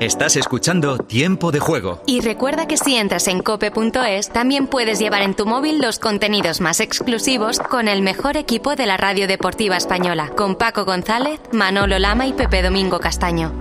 Estás escuchando Tiempo de Juego. Y recuerda que si entras en cope.es, también puedes llevar en tu móvil los contenidos más exclusivos con el mejor equipo de la radio deportiva española, con Paco González, Manolo Lama y Pepe Domingo Castaño.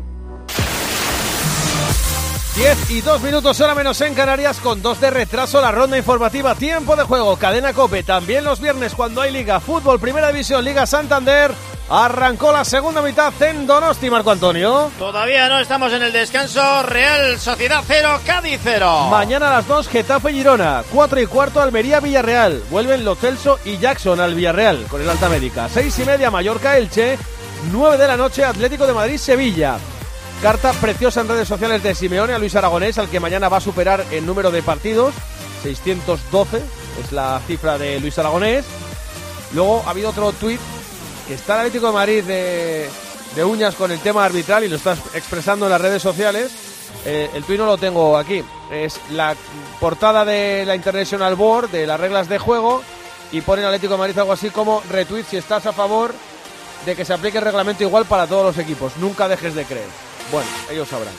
10:02, hora menos en Canarias, con 2 de retraso la ronda informativa. Tiempo de Juego, Cadena COPE. También los viernes cuando hay Liga Fútbol, Primera División, Liga Santander. Arrancó la segunda mitad en Donosti, Marco Antonio. Todavía no estamos en el descanso. Real Sociedad 0, Cádiz 0. Mañana a las 2, Getafe Girona. 4:15, Almería Villarreal. Vuelven Lo Celso y Jackson al Villarreal con el alta médica. 6:30, Mallorca Elche. 9 de la noche, Atlético de Madrid Sevilla. Carta preciosa en redes sociales de Simeone a Luis Aragonés, al que mañana va a superar el número de partidos. 612 es la cifra de Luis Aragonés. Luego ha habido otro tuit que está el Atlético de Madrid de uñas con el tema arbitral y lo está expresando en las redes sociales. El tuit no lo tengo aquí. Es la portada de la International Board de las reglas de juego y pone el Atlético de Madrid algo así como retweet si estás a favor de que se aplique el reglamento igual para todos los equipos. Nunca dejes de creer. Bueno, ellos sabrán.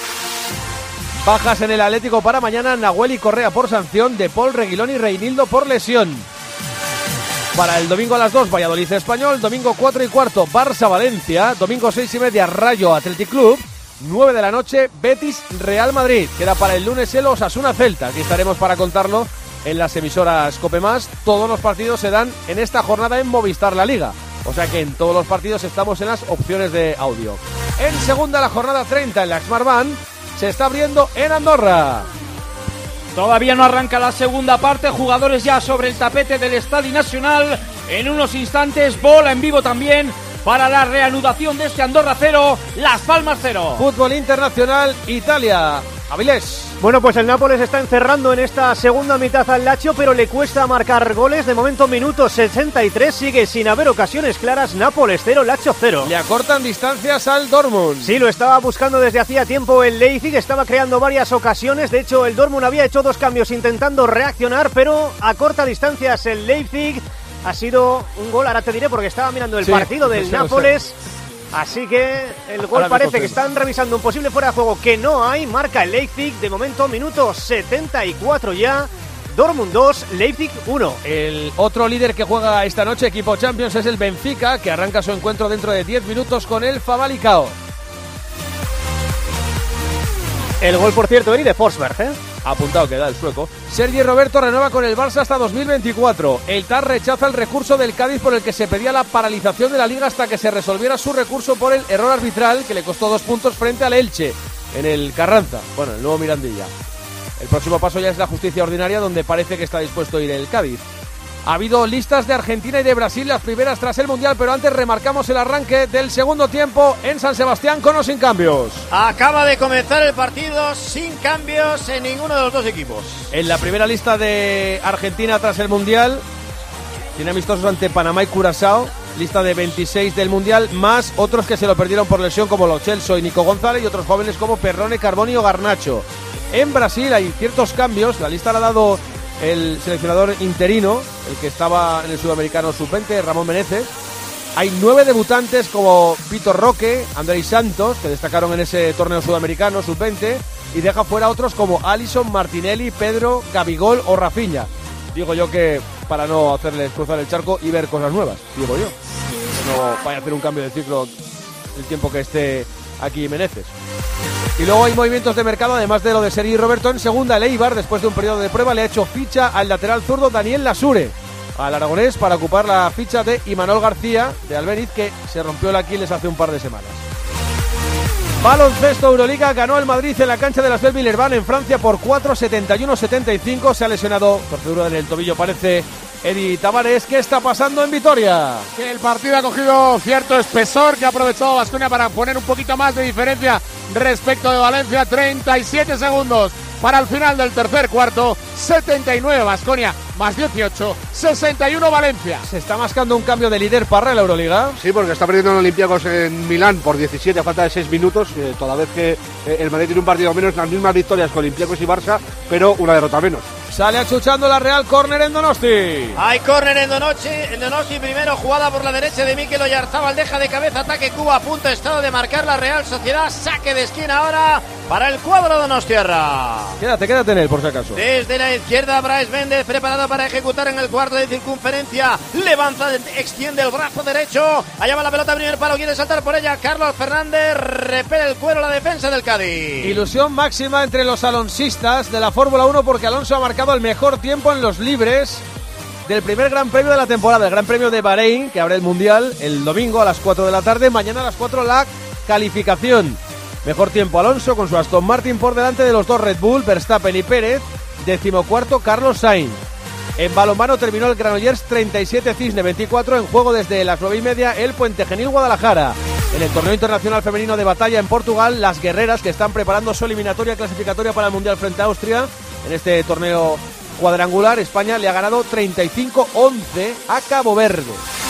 Bajas en el Atlético para mañana: Nahuel y Correa por sanción, De Paul, Reguilón y Reinildo por lesión. Para el domingo a las 2, Valladolid Español. Domingo 4:15, Barça Valencia. Domingo 6:30, Rayo Athletic Club. 9 de la noche, Betis Real Madrid. Queda para el lunes el Osasuna Celta. Aquí estaremos para contarlo en las emisoras COPE+. Todos los partidos se dan en esta jornada en Movistar La Liga. O sea que en todos los partidos estamos en las opciones de audio. En segunda, la jornada 30 en la Smartbank se está abriendo en Andorra. Todavía no arranca la segunda parte, jugadores ya sobre el tapete del Estadio Nacional. En unos instantes, bola en vivo también para la reanudación de este Andorra 0, Las Palmas 0. Fútbol internacional, Italia. Avilés. Bueno, pues el Nápoles está encerrando en esta segunda mitad al Lazio, pero le cuesta marcar goles. De momento, minuto 63, sigue sin haber ocasiones claras. Nápoles 0, Lazio 0. Le acortan distancias al Dortmund. Sí, lo estaba buscando desde hacía tiempo el Leipzig, estaba creando varias ocasiones. De hecho, el Dortmund había hecho 2 cambios intentando reaccionar, pero acorta distancias el Leipzig. Ha sido un gol, ahora te diré, porque estaba mirando el partido del Nápoles. Así que el gol parece que están revisando un posible fuera de juego que no hay. Marca el Leipzig, de momento minuto 74 ya. Dortmund 2, Leipzig 1. El otro líder que juega esta noche, equipo Champions, es el Benfica, que arranca su encuentro dentro de 10 minutos con el Famalicão. El gol, por cierto, Eri de Forsberg, Apuntado queda el sueco. Sergi Roberto renueva con el Barça hasta 2024. El TAR rechaza el recurso del Cádiz por el que se pedía la paralización de la Liga hasta que se resolviera su recurso por el error arbitral que le costó 2 puntos frente al Elche en el Carranza, bueno, el nuevo Mirandilla. El próximo paso ya es la justicia ordinaria, donde parece que está dispuesto a ir el Cádiz. Ha habido listas de Argentina y de Brasil, las primeras tras el Mundial, pero antes remarcamos el arranque del segundo tiempo en San Sebastián con o sin cambios. Acaba de comenzar el partido sin cambios en ninguno de los dos equipos. En la primera lista de Argentina tras el Mundial, tiene amistosos ante Panamá y Curazao, lista de 26 del Mundial, más otros que se lo perdieron por lesión como Lo Celso y Nico González y otros jóvenes como Perrone, Carboni o Garnacho. En Brasil hay ciertos cambios, la lista la ha dado el seleccionador interino, el que estaba en el Sudamericano Sub-20, Ramón Menezes. Hay 9 debutantes como Vitor Roque, Andrés Santos, que destacaron en ese torneo sudamericano Sub-20, y deja fuera otros como Alisson, Martinelli, Pedro, Gabigol o Rafinha. Digo yo que para no hacerles cruzar el charco y ver cosas nuevas, digo yo. Que no vaya a hacer un cambio de ciclo el tiempo que esté aquí Menezes. Y luego hay movimientos de mercado, además de lo de Sergi Roberto. En segunda, el Eibar, después de un periodo de prueba, le ha hecho ficha al lateral zurdo Daniel Lasure, al aragonés, para ocupar la ficha de Imanol García, de Albeniz, que se rompió el Aquiles hace un par de semanas. Baloncesto Euroliga, ganó el Madrid en la cancha de las Belleville en Francia por 4-71-75. Se ha lesionado, torcedura en el tobillo parece, Edi Tavares. ¿Qué está pasando en Vitoria? Que el partido ha cogido cierto espesor, que ha aprovechado Baskonia para poner un poquito más de diferencia respecto de Valencia. 37 segundos para el final del tercer cuarto. 79 Baskonia, más 18, 61 Valencia. ¿Se está mascando un cambio de líder Parra en la Euroliga? Sí, porque está perdiendo el Olympiacos en Milán por 17 a falta de 6 minutos, toda vez que el Madrid tiene un partido menos, las mismas victorias con Olympiacos y Barça, pero una derrota menos. Sale achuchando la Real, córner en Donosti. Hay córner en Donosti, primero jugada por la derecha de Mikel Oyarzábal, deja de cabeza, ataque Cuba, a punto estado de marcar la Real Sociedad, saque de esquina ahora para el cuadro donostiarra. Quédate en él por si acaso. Desde la izquierda, Brais Méndez preparado para ejecutar en el cuarto de circunferencia, levanta, extiende el brazo derecho, allá va la pelota, primer palo, quiere saltar por ella Carlos Fernández, repele el cuero la defensa del Cádiz. Ilusión máxima entre los alonsistas de la Fórmula 1 porque Alonso ha marcado el mejor tiempo en los libres del primer Gran Premio de la temporada, el Gran Premio de Bahrein, que abre el Mundial el domingo a las 4 de la tarde, mañana a las 4 la calificación. Mejor tiempo Alonso con su Aston Martin por delante de los dos Red Bull, Verstappen y Pérez, 14º Carlos Sainz. En balonmano terminó el Granollers 37, Cisne 24, en juego desde las 9:30 el Puente Genil Guadalajara. En el torneo internacional femenino de batalla en Portugal, las guerreras que están preparando su eliminatoria clasificatoria para el Mundial frente a Austria, en este torneo cuadrangular, España le ha ganado 35-11 a Cabo Verde.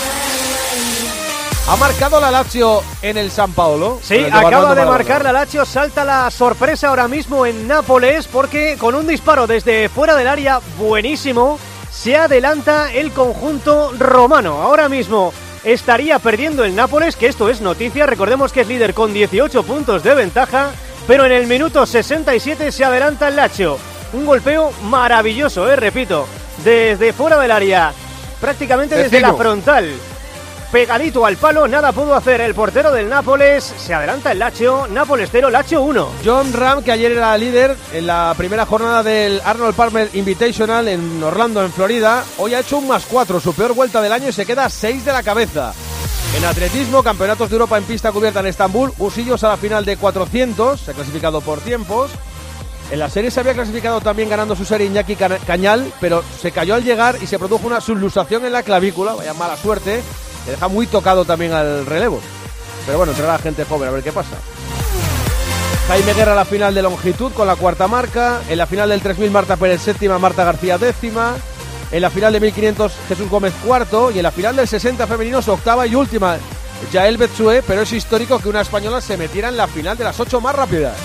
¿Ha marcado la Lazio en el San Paolo? Sí, acaba de marcar la Lazio, salta la sorpresa ahora mismo en Nápoles porque con un disparo desde fuera del área buenísimo se adelanta el conjunto romano. Ahora mismo estaría perdiendo el Nápoles, que esto es noticia, recordemos que es líder con 18 puntos de ventaja, pero en el minuto 67 se adelanta el Lazio. Un golpeo maravilloso, repito, desde fuera del área, prácticamente desde la frontal. Pegadito al palo, nada pudo hacer el portero del Nápoles, se adelanta el Lazio, Nápoles 0, Lazio 1. John Ram, que ayer era líder en la primera jornada del Arnold Palmer Invitational en Orlando, en Florida, hoy ha hecho un +4, su peor vuelta del año y se queda a 6 de la cabeza. En atletismo, campeonatos de Europa en pista cubierta en Estambul, Usillos a la final de 400, se ha clasificado por tiempos. En la serie se había clasificado también ganando su serie Iñaki Cañal, pero se cayó al llegar y se produjo una subluxación en la clavícula, vaya mala suerte. Le deja muy tocado también al relevo. Pero bueno, entrará la gente joven, a ver qué pasa. Jaime Guerra a la final de longitud con la cuarta marca. En la final del 3000 Marta Pérez séptima, Marta García décima. En la final de 1500 Jesús Gómez cuarto. Y en la final del 60 femeninos octava y última Yael Betsue. Pero es histórico que una española se metiera en la final de las 8 más rápidas.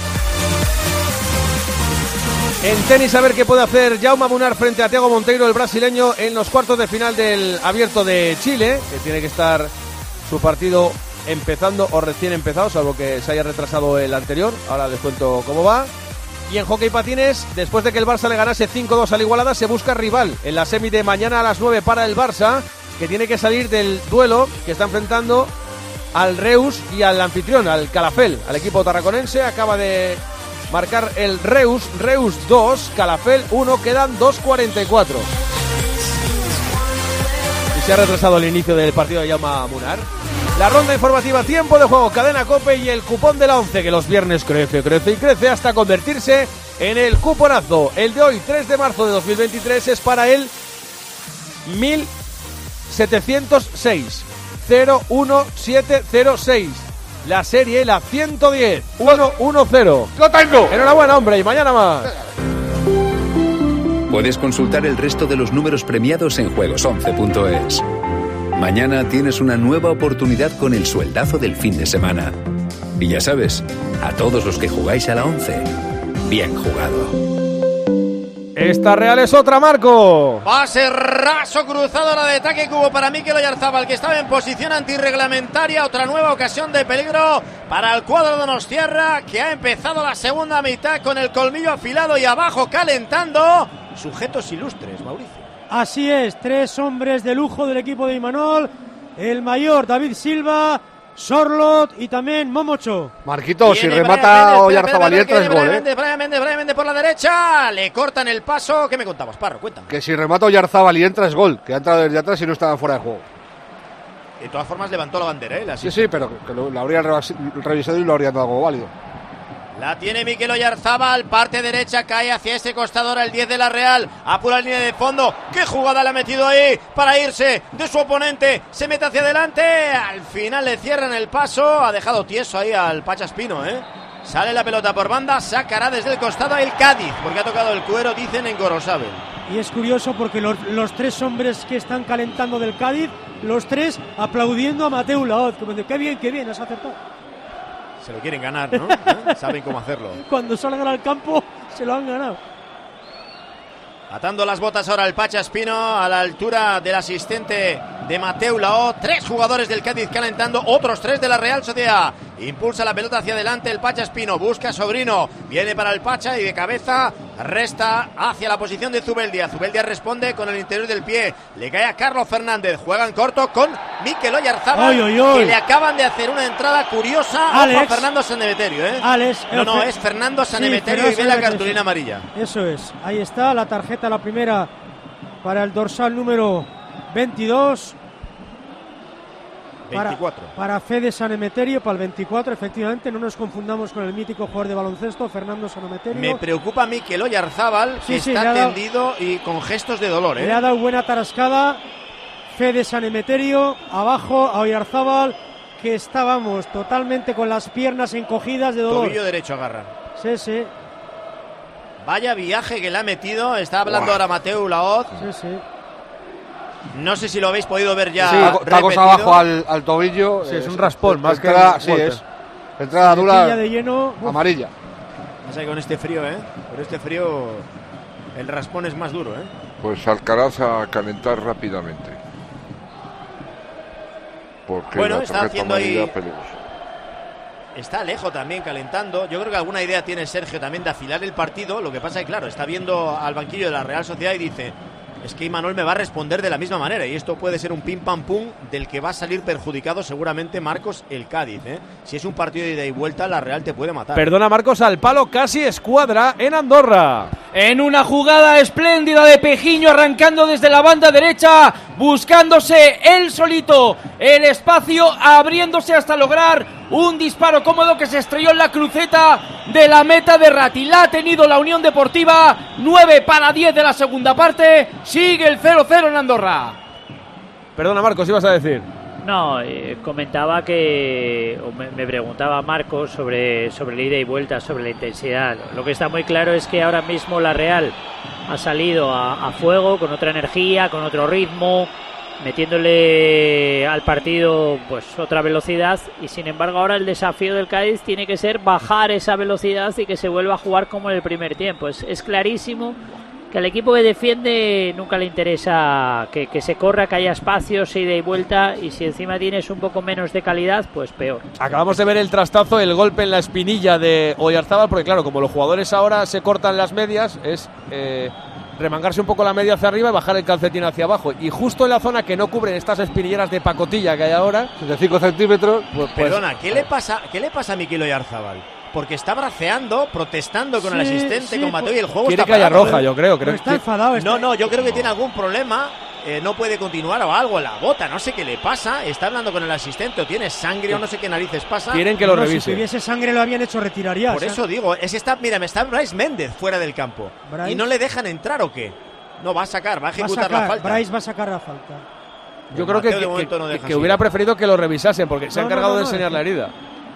En tenis, a ver qué puede hacer Jaume Munar frente a Thiago Monteiro, el brasileño, en los cuartos de final del Abierto de Chile, que tiene que estar su partido empezando o recién empezado, salvo que se haya retrasado el anterior. Ahora les cuento cómo va. Y en hockey patines, después de que el Barça le ganase 5-2 al Igualada, se busca rival en la semi de mañana a las 9 para el Barça, que tiene que salir del duelo que está enfrentando al Reus y al anfitrión, al Calafell, al equipo tarraconense. Acaba de marcar el Reus 2, Calafell 1, quedan 2:44. Y se ha retrasado el inicio del partido de Jaume Munar. La ronda informativa, tiempo de juego, cadena COPE y el cupón de la 11, que los viernes crece hasta convertirse en el cuponazo. El de hoy, 3 de marzo de 2023, es para el 1706 01706. La serie, la 110 110. ¡Lo tengo! Enhorabuena, hombre, y mañana más. Puedes consultar el resto de los números premiados en juegos11.es. Mañana tienes una nueva oportunidad con el sueldazo del fin de semana. Y ya sabes, a todos los que jugáis a la 11, bien jugado. Esta Real es otra, Marco. Pase raso cruzado, la de ataque cubo para Mikel Oyarzábal, que estaba en posición antirreglamentaria. Otra nueva ocasión de peligro para el cuadro donostiarra, que ha empezado la segunda mitad con el colmillo afilado y abajo calentando. Sujetos ilustres, Mauricio. Así es, 3 hombres de lujo del equipo de Imanol. El mayor David Silva, Sorlot y también Momocho. Marquito, si remata Oyarzábal y entra es gol, Brian Méndez por la derecha, le cortan el paso. ¿Qué me contabas, Parro? Cuéntame. Que si remata Oyarzábal y entra es gol, que ha entrado desde atrás y no estaba fuera de juego. De todas formas levantó la bandera, Sí, pero que lo habrían revisado y lo habrían dado algo válido. La tiene Mikel Oyarzábal, parte derecha, cae hacia ese costado ahora el 10 de la Real, apura la línea de fondo. ¡Qué jugada le ha metido ahí para irse de su oponente! Se mete hacia adelante, al final le cierran el paso, ha dejado tieso ahí al Pachaspino, Sale la pelota por banda, sacará desde el costado el Cádiz, porque ha tocado el cuero, dicen en Gorosabel. Y es curioso porque los 3 hombres que están calentando del Cádiz, los 3 aplaudiendo a Mateu Laoz, como de qué bien, has acertado. Se lo quieren ganar, ¿no? Saben cómo hacerlo. Cuando salgan al campo, se lo han ganado. Atando las botas ahora el Pacha Espino a la altura del asistente de Mateu Laoz. 3 jugadores del Cádiz calentando, otros 3 de la Real Sociedad. Impulsa la pelota hacia adelante el Pacha Espino, busca a Sobrino, viene para el Pacha y de cabeza resta hacia la posición de Zubeldia. Zubeldia responde con el interior del pie, le cae a Carlos Fernández, juega en corto con Mikel Oyarzábal, que le acaban de hacer una entrada curiosa a Fernando Sanemeterio, No, es Fernando Sanemeterio y ve la cartulina amarilla. Eso es, ahí está la tarjeta, la primera para el dorsal número 22. 24. Para Fede Sanemeterio, para el 24, efectivamente, no nos confundamos con el mítico jugador de baloncesto, Fernando Sanemeterio. Me preocupa Mikel Oyarzábal, que está tendido y con gestos de dolor. Le ha dado buena tarascada Fede Sanemeterio, abajo a Oyarzábal, que estábamos totalmente con las piernas encogidas de dolor. Tobillo derecho agarra. Sí. Vaya viaje que le ha metido, está hablando ahora Mateu Laoz. Sí. No sé si lo habéis podido ver ya. Sí, tacos abajo al tobillo. Sí, es un raspón más que sí, es entrada dura de lleno, amarilla. O sea, con este frío, con este frío el raspón es más duro, Pues Alcaraz a calentar rápidamente. Porque bueno, la está haciendo ahí peligrosa. Está Alejo también calentando. Yo creo que alguna idea tiene Sergio también de afilar el partido. Lo que pasa es que, claro, está viendo al banquillo de la Real Sociedad y dice: es que Imanol me va a responder de la misma manera, y esto puede ser un pim pam pum del que va a salir perjudicado seguramente Marcos el Cádiz. Si es un partido de ida y vuelta, la Real te puede matar. Perdona, Marcos, al palo casi escuadra en Andorra. En una jugada espléndida de Pejiño, arrancando desde la banda derecha, buscándose él solito el espacio, abriéndose hasta lograr un disparo cómodo que se estrelló en la cruceta de la meta de Ratti. La ha tenido la Unión Deportiva. 9:10 de la segunda parte. Sigue el 0-0 en Andorra. Perdona, Marcos, ibas a decir. No, comentaba que, o me preguntaba Marcos sobre el ida y vuelta, sobre la intensidad. Lo que está muy claro es que ahora mismo la Real ha salido a fuego, con otra energía, con otro ritmo, metiéndole al partido pues otra velocidad, y sin embargo ahora el desafío del Cádiz tiene que ser bajar esa velocidad y que se vuelva a jugar como en el primer tiempo. Es clarísimo que al equipo que defiende nunca le interesa que se corra, que haya espacios, ida y vuelta, y si encima tienes un poco menos de calidad, pues peor. Acabamos de ver el trastazo, el golpe en la espinilla de Oyarzábal, porque claro, como los jugadores ahora se cortan las medias, es remangarse un poco la media hacia arriba y bajar el calcetín hacia abajo, y justo en la zona que no cubren estas espinilleras de pacotilla que hay ahora, de 5 centímetros, pues perdona, ¿qué le pasa a Mikel Oyarzábal? Porque está braceando, protestando con el asistente, con Mateo, y el juego quiere está que haya parado, roja, yo creo que está enfadado. No, yo creo que tiene algún problema, no puede continuar o algo, la bota, no sé qué le pasa, está hablando con el asistente o tiene sangre o no sé qué narices pasa. Quieren que lo revise. Si tuviese sangre lo habían hecho retirar ya. Por eso digo, está Bryce Méndez fuera del campo. ¿Y no le dejan entrar o qué? No, va a sacar, va a ejecutar la falta. Bryce va a sacar la falta. Yo creo que hubiera preferido que lo revisasen, porque se ha encargado de enseñar la herida.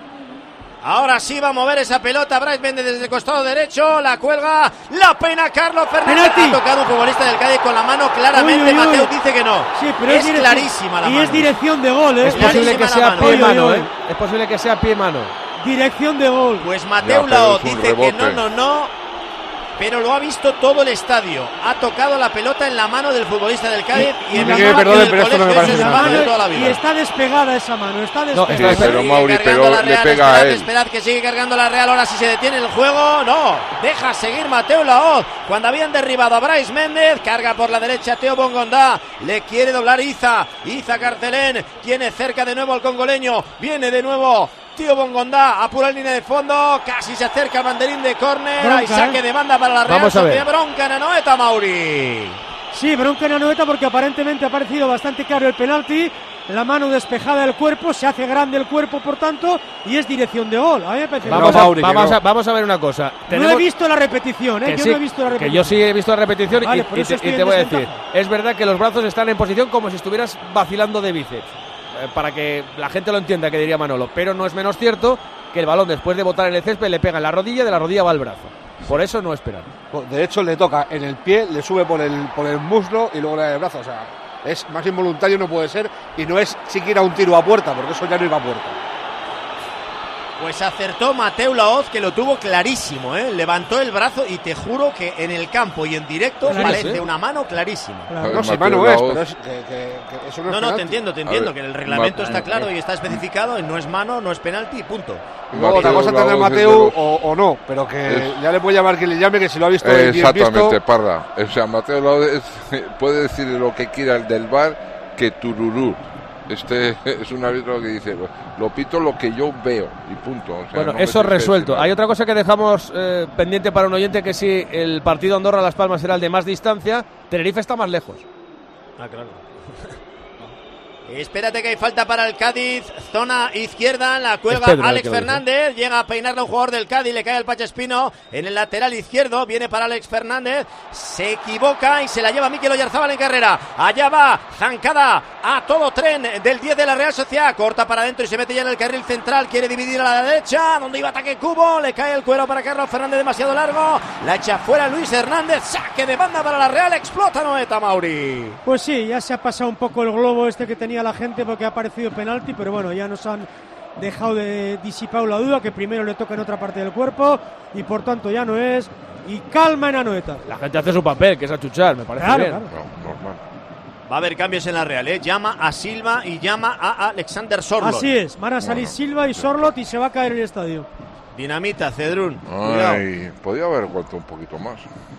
Ahora sí va a mover esa pelota Bryce Méndez desde el costado derecho, la cuelga, la pena Carlos Fernández. Ha tocado un futbolista del Cádiz con la mano claramente. Mateu dice que no. Sí, pero es clarísima la mano. Y es dirección de gol, Es posible que sea pie-mano, Es posible que sea pie-mano. Dirección de gol. Pues Mateu Laoz dice que no. Pero lo ha visto todo el estadio. Ha tocado la pelota en la mano del futbolista del Cádiz y en la mano de toda la vida. Y está despegada esa mano, está despegada. Sí, pero Mauri le pega a él. Esperad que sigue cargando la Real. Ahora si se detiene el juego, no. Deja seguir Mateu Laoz. Cuando habían derribado a Bryce Méndez, carga por la derecha Teo Bongondá. Le quiere doblar Iza Carcelén. Tiene cerca de nuevo al congoleño. Viene de nuevo Tío Bongondá, apura la línea de fondo, casi se acerca al banderín de córner, hay saque de banda para la Real Sociedad. Bronca en Anoeta, Mauri. Sí, bronca en Anoeta porque aparentemente ha parecido bastante claro el penalti, la mano despejada del cuerpo, se hace grande el cuerpo por tanto, y es dirección de gol. A mí me parece vamos a ver una cosa. No he visto la repetición, yo no he visto la repetición. Que yo sí he visto la repetición, vale, y te voy a decir, es verdad que los brazos están en posición como si estuvieras vacilando de bíceps. Para que la gente lo entienda, que diría Manolo, pero no es menos cierto que el balón después de botar en el césped le pega en la rodilla, de la rodilla va al brazo. Por eso no esperan. De hecho le toca en el pie, le sube por el muslo y luego le da el brazo, o sea, es más involuntario no puede ser, y no es siquiera un tiro a puerta, porque eso ya no iba a puerta. Pues acertó Mateu Laoz, que lo tuvo clarísimo, ¿eh? Levantó el brazo y te juro que en el campo y en directo parece una mano clarísima. No, si mano es, pero es que eso no es no, te entiendo, que en el reglamento está claro y está especificado, y no es mano, no es penalti y punto. Luego otra cosa tendrá Mateu o no, pero que ya le puede llamar que le llame, que si lo ha visto bien visto. Exactamente, Parra. O sea, Mateu Laoz puede decir lo que quiera el del VAR, que tururú. Este es un árbitro que dice, lo pito lo que yo veo y punto. O sea, bueno, no eso resuelto. Hay otra cosa que dejamos pendiente para un oyente, que si el partido Andorra-Las Palmas será el de más distancia, Tenerife está más lejos. Ah, claro. Espérate que hay falta para el Cádiz, zona izquierda, la cuelga Alex Fernández, llega a peinarle a un jugador del Cádiz, le cae al Pachespino en el lateral izquierdo, viene para Alex Fernández, se equivoca y se la lleva Mikel Oyarzábal en carrera, allá va, zancada a todo tren del 10 de la Real Sociedad, corta para adentro y se mete ya en el carril central, quiere dividir a la derecha, donde iba ataque Cubo, le cae el cuero para Carlos Fernández demasiado largo, la echa fuera Luis Hernández, saque de banda para la Real, explota Noeta, Mauri. Pues sí, ya se ha pasado un poco el globo este que tenía la gente porque ha aparecido penalti, pero bueno, ya nos han dejado de disipar la duda, que primero le toca en otra parte del cuerpo y por tanto ya no es, y calma en Anoeta. La gente hace su papel, que es achuchar, me parece bien. Claro. No, normal. Va a haber cambios en la Real, ¿eh? Llama a Silva y llama a Alexander Sorloth. Así es, van a salir Silva y Sorloth y se va a caer el estadio. Dinamita, Cedrún. Ay, podía haber vuelto un poquito más.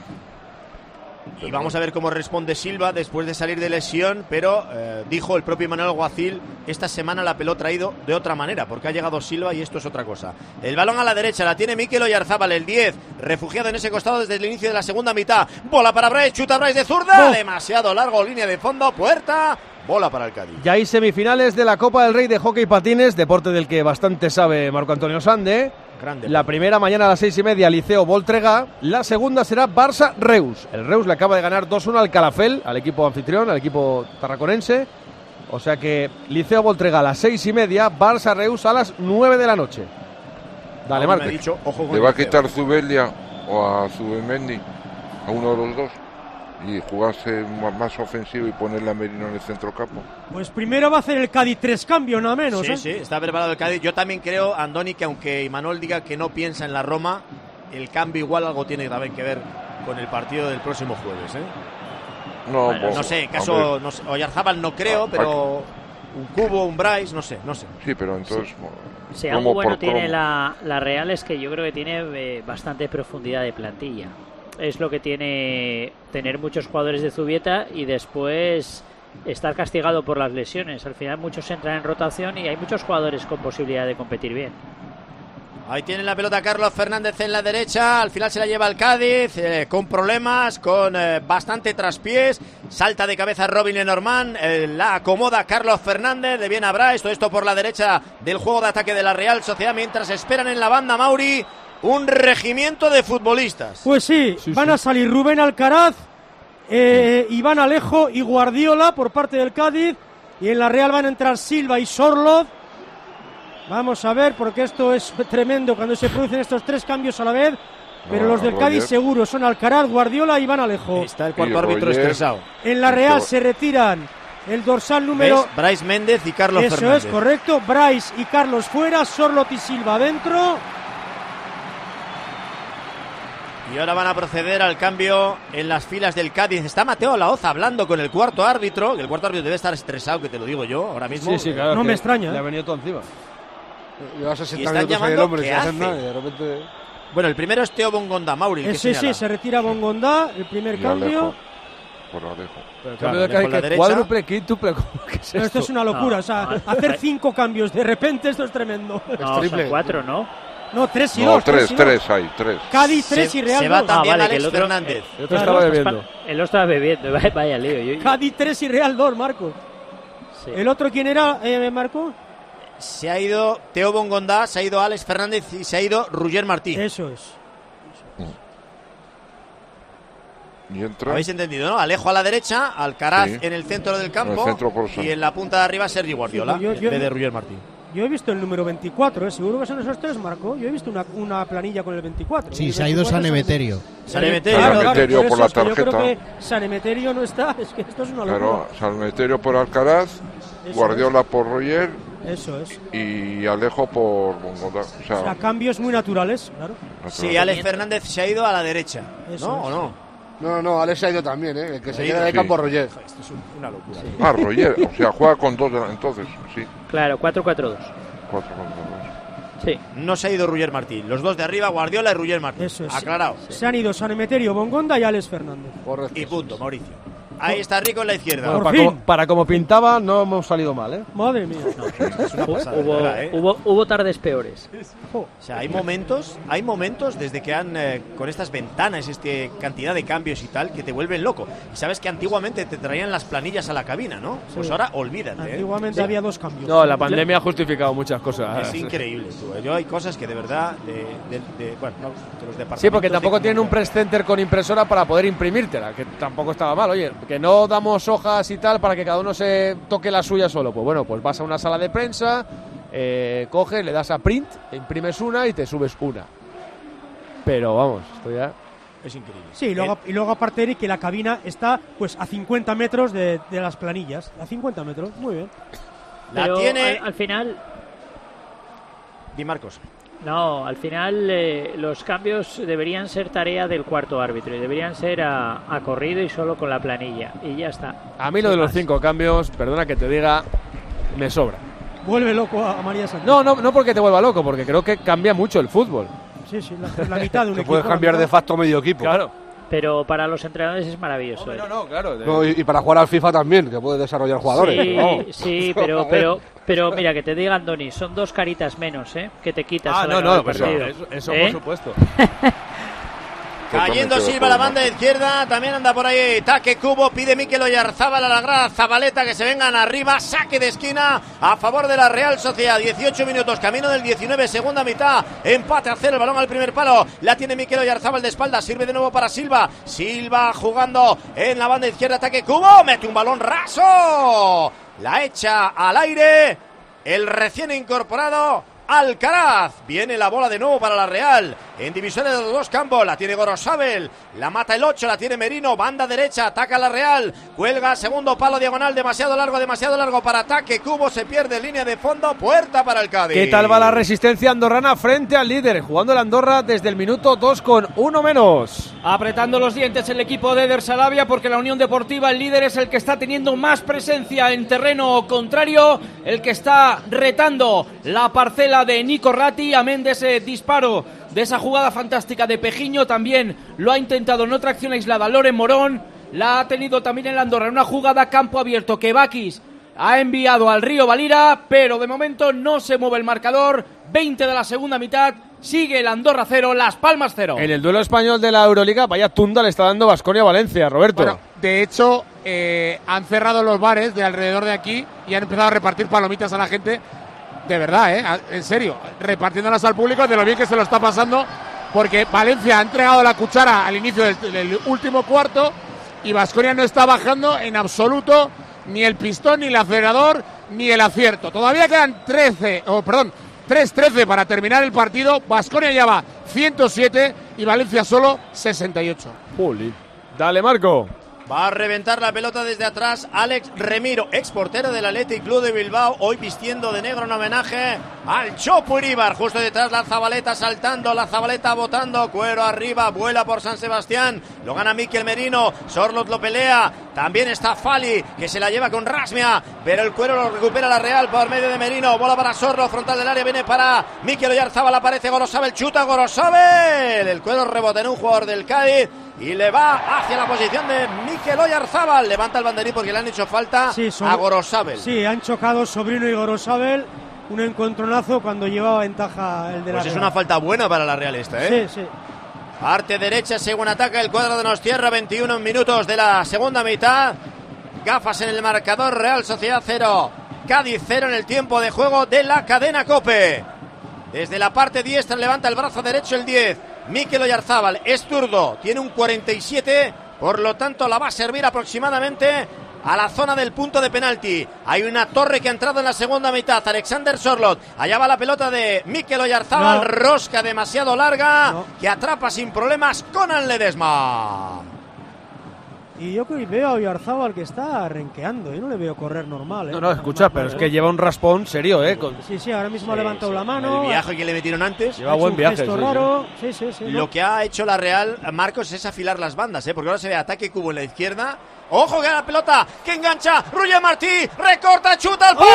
Y vamos a ver cómo responde Silva después de salir de lesión, pero dijo el propio Manuel Alguacil, esta semana la pelota ha ido de otra manera, porque ha llegado Silva y esto es otra cosa. El balón a la derecha, la tiene Mikel Oyarzábal, el 10, refugiado en ese costado desde el inicio de la segunda mitad. Bola para Bryce, chuta Bryce de zurda, demasiado largo, línea de fondo, puerta, bola para el Cádiz. Ya hay semifinales de la Copa del Rey de Hockey Patines, deporte del que bastante sabe Marco Antonio Sande. Grande. La primera mañana a las 6:30, Liceo Voltregá. La segunda será Barça-Reus. El Reus le acaba de ganar 2-1 al Calafell, al equipo anfitrión, al equipo tarraconense. O sea que Liceo Voltregá a las 6:30, Barça-Reus a las 9 de la noche. Dale, Marco. ¿Le va a quitar Zubelia o a Zubemendi, a uno de los dos, y jugarse más ofensivo y ponerle a Merino en el centrocampo? Pues primero va a hacer el Cádiz 3 cambios, nada menos. Sí, está preparado el Cádiz. Yo también creo, Andoni, que aunque Imanol diga que no piensa en la Roma, el cambio igual algo tiene también que ver con el partido del próximo jueves, ¿eh? No, bueno, no sé, caso no sé, Oyarzábal no creo, pero un Cubo, un Bryce, no sé. Sí, pero entonces... Si algo bueno tiene la Real es que yo creo que tiene bastante profundidad de plantilla. Es lo que tiene tener muchos jugadores de Zubieta y después estar castigado por las lesiones. Al final muchos entran en rotación y hay muchos jugadores con posibilidad de competir bien. Ahí tiene la pelota Carlos Fernández en la derecha, al final se la lleva el Cádiz, con problemas, con bastante traspiés, salta de cabeza Robin Lenormand, la acomoda Carlos Fernández, de bien a Bryce, todo esto por la derecha del juego de ataque de la Real Sociedad, mientras esperan en la banda, Mauri, un regimiento de futbolistas. Pues sí, van a salir Rubén Alcaraz, Iván Alejo y Guardiola por parte del Cádiz, y en la Real van a entrar Silva y Sorloth. Vamos a ver, porque esto es tremendo cuando se producen estos 3 cambios a la vez, pero los del Cádiz seguro son Alcaraz, Guardiola y Iván Alejo. Está el cuarto árbitro estresado. En la Real se retiran el dorsal número... Bryce Méndez y Carlos Fernández. Eso es correcto, Bryce y Carlos fuera, Sorloth y Silva adentro. Y ahora van a proceder al cambio en las filas del Cádiz. Está Mateo Laoz hablando con el cuarto árbitro, que el cuarto árbitro debe estar estresado, que te lo digo yo ahora mismo. Sí, claro. No me extraña. Le ha venido todo encima. Lleva 60 están minutos ahí el hombre ¿qué sin hacer hace? nada y de repente... Bueno, el primero es Teo Bongonda, Mauri. Sí, se retira Bongonda, el primer cambio. Por Alejo. Pero cambio de Cádiz, cuádruple, quíntuple, ¿qué es esto? Esto es una locura, o sea, hacer 5 cambios de repente, esto es tremendo. No, son 4, ¿no? No, 3 y 2. No, 3 hay, 3. Cádiz 3 y Real 2. Se va también vale, Alex Fernández. El otro estaba bebiendo. El otro estaba bebiendo, vaya lío. Cádiz 3 y Real 2, Marco. Sí. ¿El otro quién era, Marco? Se ha ido Teo Bongonda, se ha ido Alex Fernández y se ha ido Roger Martí. Eso es. ¿Y entra? ¿Habéis entendido, no? Alejo a la derecha, Alcaraz en el centro del campo y en la punta de arriba Sergi Guardiola, en vez de Roger Martí. Yo he visto el número 24, seguro que son esos 3, Marco. Yo he visto una planilla con el 24. Sí, se ha ido San Emeterio. San Emeterio por la tarjeta. Yo creo que San Emeterio no está, es que esto es una locura. Pero San Emeterio por Alcaraz, Guardiola por Roger Eso es. y Alejo por Bongonda. O sea, cambios muy naturales, claro. Sí, Alex Fernández se ha ido a la derecha, Eso ¿no? es. ¿O no? No, Alex se ha ido también, ¿eh? El que se Sí, queda de sí. campo Roger. Esto es una locura. Sí. Ah, Roger, o sea, juega con dos entonces, sí. Claro, 4-4-2. 4-4-2. Sí. No se ha ido Roger Martín. Los dos de arriba, Guardiola y Roger Martín. Eso es. Aclarado. Se han ido San Emeterio, Bongonda y Alex Fernández. Correcto. Y punto, Mauricio. Ahí está Rico en la izquierda. Bueno, Por para, fin. para como pintaba, no hemos salido mal, ¿eh? Madre mía. Es una pasada, de verdad, ¿eh? Hubo tardes peores. Jo. O sea, hay momentos desde que han con estas ventanas, cantidad de cambios y tal, que te vuelven loco. Y sabes que antiguamente te traían las planillas a la cabina, ¿no? Pues Sí. ahora olvídate. Antiguamente había 2 cambios. No, la pandemia ha justificado muchas cosas. Es increíble. Tú. Yo hay cosas que de verdad, de los departamentos. Sí, porque tampoco de tienen un comunicación. press center con impresora para poder imprimírtela, que tampoco estaba mal. Oye, que no damos hojas y tal para que cada uno se toque la suya solo. Pues bueno, pues vas a una sala de prensa, coges, le das a print, imprimes una y te subes una. Pero vamos, esto ya... Es increíble. Sí, y luego aparte, Eric, que la cabina está pues a 50 metros de las planillas. A 50 metros, muy bien. La Pero tiene... al final, Di Marcos. no, al final los cambios deberían ser tarea del cuarto árbitro y deberían ser a corrido y solo con la planilla. Y ya está. A mí lo de los 5 cambios, perdona que te diga, me sobra. Vuelve loco a María Sánchez. No porque te vuelva loco, porque creo que cambia mucho el fútbol. Sí, la mitad de un Que equipo. puedes cambiar de facto medio equipo. Claro. Pero para los entrenadores es maravilloso. Hombre, no, claro. No, y para jugar al FIFA también, que puedes desarrollar jugadores. Sí, No. sí, pero mira, que te digan, Doni, son 2 caritas menos, que te quitas. Ah, al no, acabar el pues partido. eso ¿Eh? por supuesto. Cayendo Totalmente de Silva a la acuerdo. banda izquierda, también anda por ahí Taque Cubo, pide Mikel Oyarzábal a la grada Zabaleta que se vengan arriba, saque de esquina a favor de la Real Sociedad, 18 minutos, camino del 19, segunda mitad, empate a 0, el balón al primer palo, la tiene Mikel Oyarzábal de espaldas, sirve de nuevo para Silva, Silva jugando en la banda izquierda, Taque Cubo, mete un balón raso, la echa al aire, el recién incorporado Alcaraz, viene la bola de nuevo para la Real, en divisiones de los dos campos, la tiene Gorosabel, la mata el 8, la tiene Merino, banda derecha, ataca la Real, cuelga, segundo palo diagonal, demasiado largo para ataque, Cubo se pierde, línea de fondo, puerta para el Cádiz. ¿Qué tal va la resistencia andorrana frente al líder? Jugando el Andorra desde el minuto 2 con 1 menos. Apretando los dientes el equipo de Eder Sarabia porque la Unión Deportiva, el líder, es el que está teniendo más presencia en terreno contrario, el que está retando la parcela de Nico Ratti, amén de ese disparo, de esa jugada fantástica de Pejiño. También lo ha intentado en otra acción aislada Loren Morón, la ha tenido también en la Andorra, en una jugada campo abierto que Bakis ha enviado al Río Valira, pero de momento no se mueve el marcador. 20 de la segunda mitad, sigue el Andorra 0, Las Palmas 0. En el duelo español de la Euroliga, vaya tunda le está dando Baskonia-Valencia, Roberto. Bueno, de hecho, han cerrado los bares de alrededor de aquí y han empezado a repartir palomitas a la gente. De verdad, en serio, repartiéndolas al público de lo bien que se lo está pasando, porque Valencia ha entregado la cuchara al inicio del último cuarto y Baskonia no está bajando en absoluto ni el pistón, ni el acelerador, ni el acierto. Todavía quedan 3:13 para terminar el partido. Baskonia lleva 107 y Valencia solo 68. Juli. Dale, Marco. Va a reventar la pelota desde atrás Alex Remiro, ex portero del Athletic Club de Bilbao, hoy vistiendo de negro en homenaje al Chopo Iríbar. Justo detrás la Zabaleta saltando, la Zabaleta botando, cuero arriba, vuela por San Sebastián, lo gana Mikel Merino, Sorloth lo pelea, también está Fali que se la lleva con Rasmia, pero el cuero lo recupera la Real por medio de Merino, bola para Sorloth, frontal del área, viene para Mikel Oyarzábal, aparece Gorosabel, chuta Gorosabel, el cuero rebota en un jugador del Cádiz y le va hacia la posición de Mikel Oyarzábal, levanta el banderín porque le han hecho falta a Gorosabel. Sí, han chocado Sobrino y Gorosabel, un encontronazo cuando llevaba ventaja el de la Pues es Real. una falta buena para la Real esta, ¿eh? Sí. Parte derecha, según ataca el cuadro de Nostierra, 21 minutos de la segunda mitad. Gafas en el marcador, Real Sociedad 0, Cádiz 0 en el tiempo de juego de la cadena COPE. Desde la parte diestra levanta el brazo derecho el 10. Mikel Oyarzábal es zurdo, tiene un 47, por lo tanto la va a servir aproximadamente a la zona del punto de penalti. Hay una torre que ha entrado en la segunda mitad, Alexander Sorloth, allá va la pelota de Mikel Oyarzábal, rosca demasiado larga, que atrapa sin problemas Conan Ledesma. Y yo que veo a Oyarzábal que está renqueando, yo no le veo correr normal. No, escucha, pero es que lleva un raspón serio, Sí, ahora mismo ha levantado la mano. El viaje que le metieron antes. Lleva buen viaje. Gesto raro. Sí. Lo que ha hecho la Real, Marcos, es afilar las bandas, porque ahora se ve ataque cubo en la izquierda. ¡Ojo que la pelota! ¡Que engancha! ¡Ruye Martí! ¡Recorta! ¡Chuta al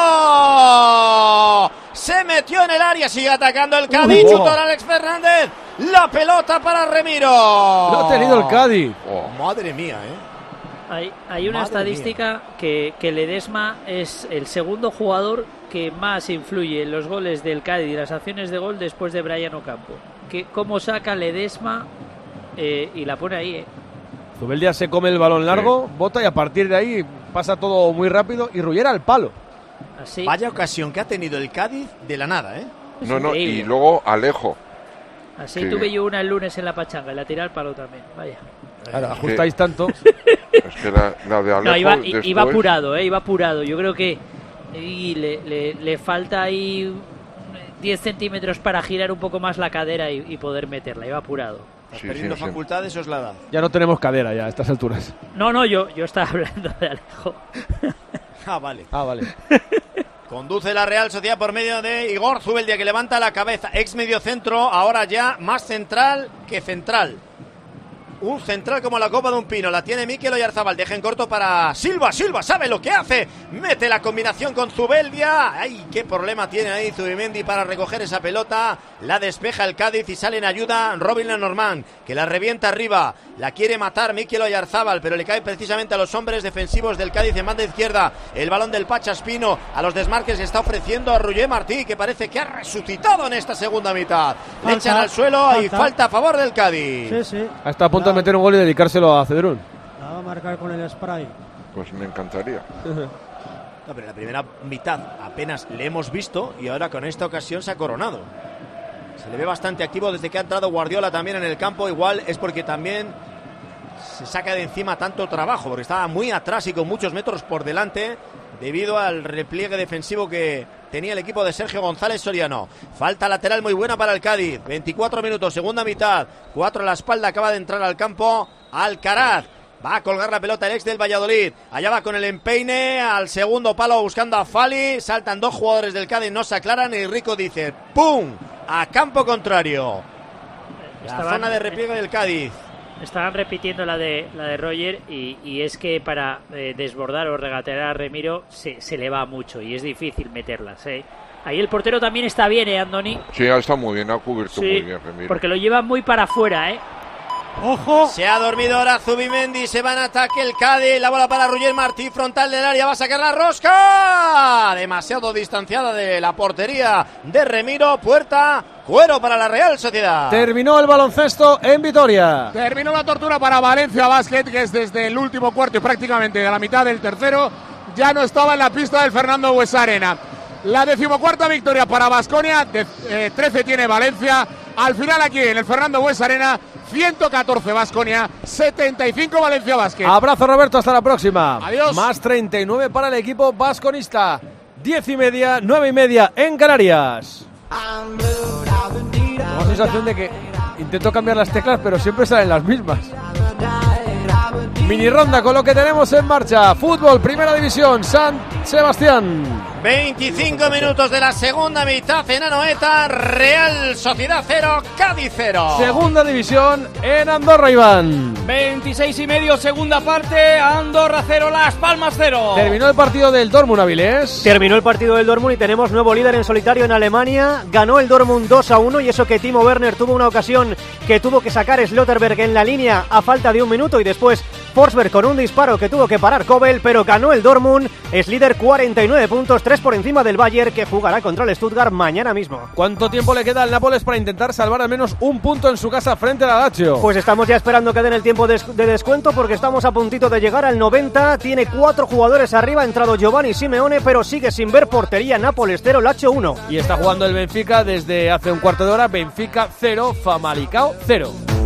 palo! Se metió en el área, sigue atacando el Cádiz. Chutó a Alex Fernández. La pelota para Remiro. Lo ha tenido el Cádiz. Madre mía, Hay una estadística que Ledesma es el segundo jugador que más influye en los goles del Cádiz y las acciones de gol después de Brian Ocampo. Cómo saca Ledesma y la pone ahí, Zubeldia se come el balón largo, bota y a partir de ahí pasa todo muy rápido y Rullera al palo. Así. Vaya ocasión que ha tenido el Cádiz de la nada, No, y luego Alejo. Así tuve yo una el lunes en la pachanga y la tiré al palo también, vaya. Claro, ajustáis tanto. Es que la de Alejo... No, iba apurado, iba apurado. Yo creo que le falta ahí 10 centímetros para girar un poco más la cadera y poder meterla, iba apurado. Perdiendo facultades os la da. Ya no tenemos cadera ya a estas alturas. No, yo estaba hablando de Alejo. Vale. Conduce la Real Sociedad por medio de Igor Zubeldia, que levanta la cabeza. Ex medio centro, ahora ya más central que central. Un central como la copa de un pino. La tiene Mikel Oyarzabal. Deja en corto para Silva. Silva sabe lo que hace. Mete la combinación con Zubeldia. ¡Ay, qué problema tiene ahí Zubimendi para recoger esa pelota! La despeja el Cádiz y sale en ayuda Robin Lenormand, que la revienta arriba. La quiere matar Mikel Oyarzabal, pero le cae precisamente a los hombres defensivos del Cádiz en banda izquierda. El balón del Pacha Espino a los desmarques está ofreciendo a Ruller Martí, que parece que ha resucitado en esta segunda mitad. Le echan al suelo y falta a favor del Cádiz. Sí. Está a punto de meter un gol y dedicárselo a Cedrún. La va a marcar con el spray. Pues me encantaría. No, pero en la primera mitad apenas le hemos visto y ahora con esta ocasión se ha coronado. Se le ve bastante activo desde que ha entrado Guardiola también en el campo. Igual es porque también se saca de encima tanto trabajo, porque estaba muy atrás y con muchos metros por delante debido al repliegue defensivo que tenía el equipo de Sergio González Soriano. Falta lateral muy buena para el Cádiz. 24 minutos, segunda mitad. 4 a la espalda, acaba de entrar al campo Alcaraz. Va a colgar la pelota el ex del Valladolid. Allá va con el empeine al segundo palo buscando a Fali. Saltan dos jugadores del Cádiz, no se aclaran y Rico dice ¡pum! A campo contrario. La zona de repliegue del Cádiz. Estaban repitiendo la de Roger y es que para desbordar o regatear a Remiro se le va mucho y es difícil meterlas. Ahí el portero también está bien, Andoni. Sí, está muy bien, ha cubierto muy bien Remiro. Porque lo lleva muy para afuera, ¡Ojo! Se ha dormido ahora Zubimendi, se va en ataque el Cádiz, la bola para Ruller Martí, frontal del área, va a sacar la rosca, demasiado distanciada de la portería de Remiro, puerta, cuero para la Real Sociedad. Terminó el baloncesto en Vitoria. Terminó la tortura para Valencia Basket, que es desde el último cuarto y prácticamente de la mitad del tercero, ya no estaba en la pista del Fernando Buesa-Arena. La 14ª victoria para Baskonia, 13 tiene Valencia, al final aquí en el Fernando Buesa-Arena, 114 Baskonia, 75 Valencia Basket. Abrazo, Roberto, hasta la próxima. Adiós. Más 39 para el equipo vasconista. 10:30, 9:30 en Canarias. Tengo la sensación de que intento cambiar las teclas, pero siempre salen las mismas. Mini ronda con lo que tenemos en marcha. Fútbol, Primera División, San Sebastián. 25 minutos de la segunda mitad en Anoeta, Real Sociedad 0, Cádiz 0. Segunda División en Andorra, Iván. 26:30, segunda parte, Andorra 0, Las Palmas 0. Terminó el partido del Dortmund, Avilés. Terminó el partido del Dortmund y tenemos nuevo líder en solitario en Alemania. Ganó el Dortmund 2-1 y eso que Timo Werner tuvo una ocasión que tuvo que sacar Slotterberg en la línea a falta de un minuto y después Forsberg con un disparo que tuvo que parar Kobel, pero ganó el Dortmund, es líder 49 puntos, 3 por encima del Bayern, que jugará contra el Stuttgart mañana mismo. ¿Cuánto tiempo le queda al Nápoles para intentar salvar al menos un punto en su casa frente al Lazio? Pues estamos ya esperando que den el tiempo de descuento porque estamos a puntito de llegar al 90, tiene 4 jugadores arriba, ha entrado Giovanni Simeone, pero sigue sin ver portería. Nápoles 0, Lazio 1. Y está jugando el Benfica desde hace un cuarto de hora, Benfica 0, Famalicão 0.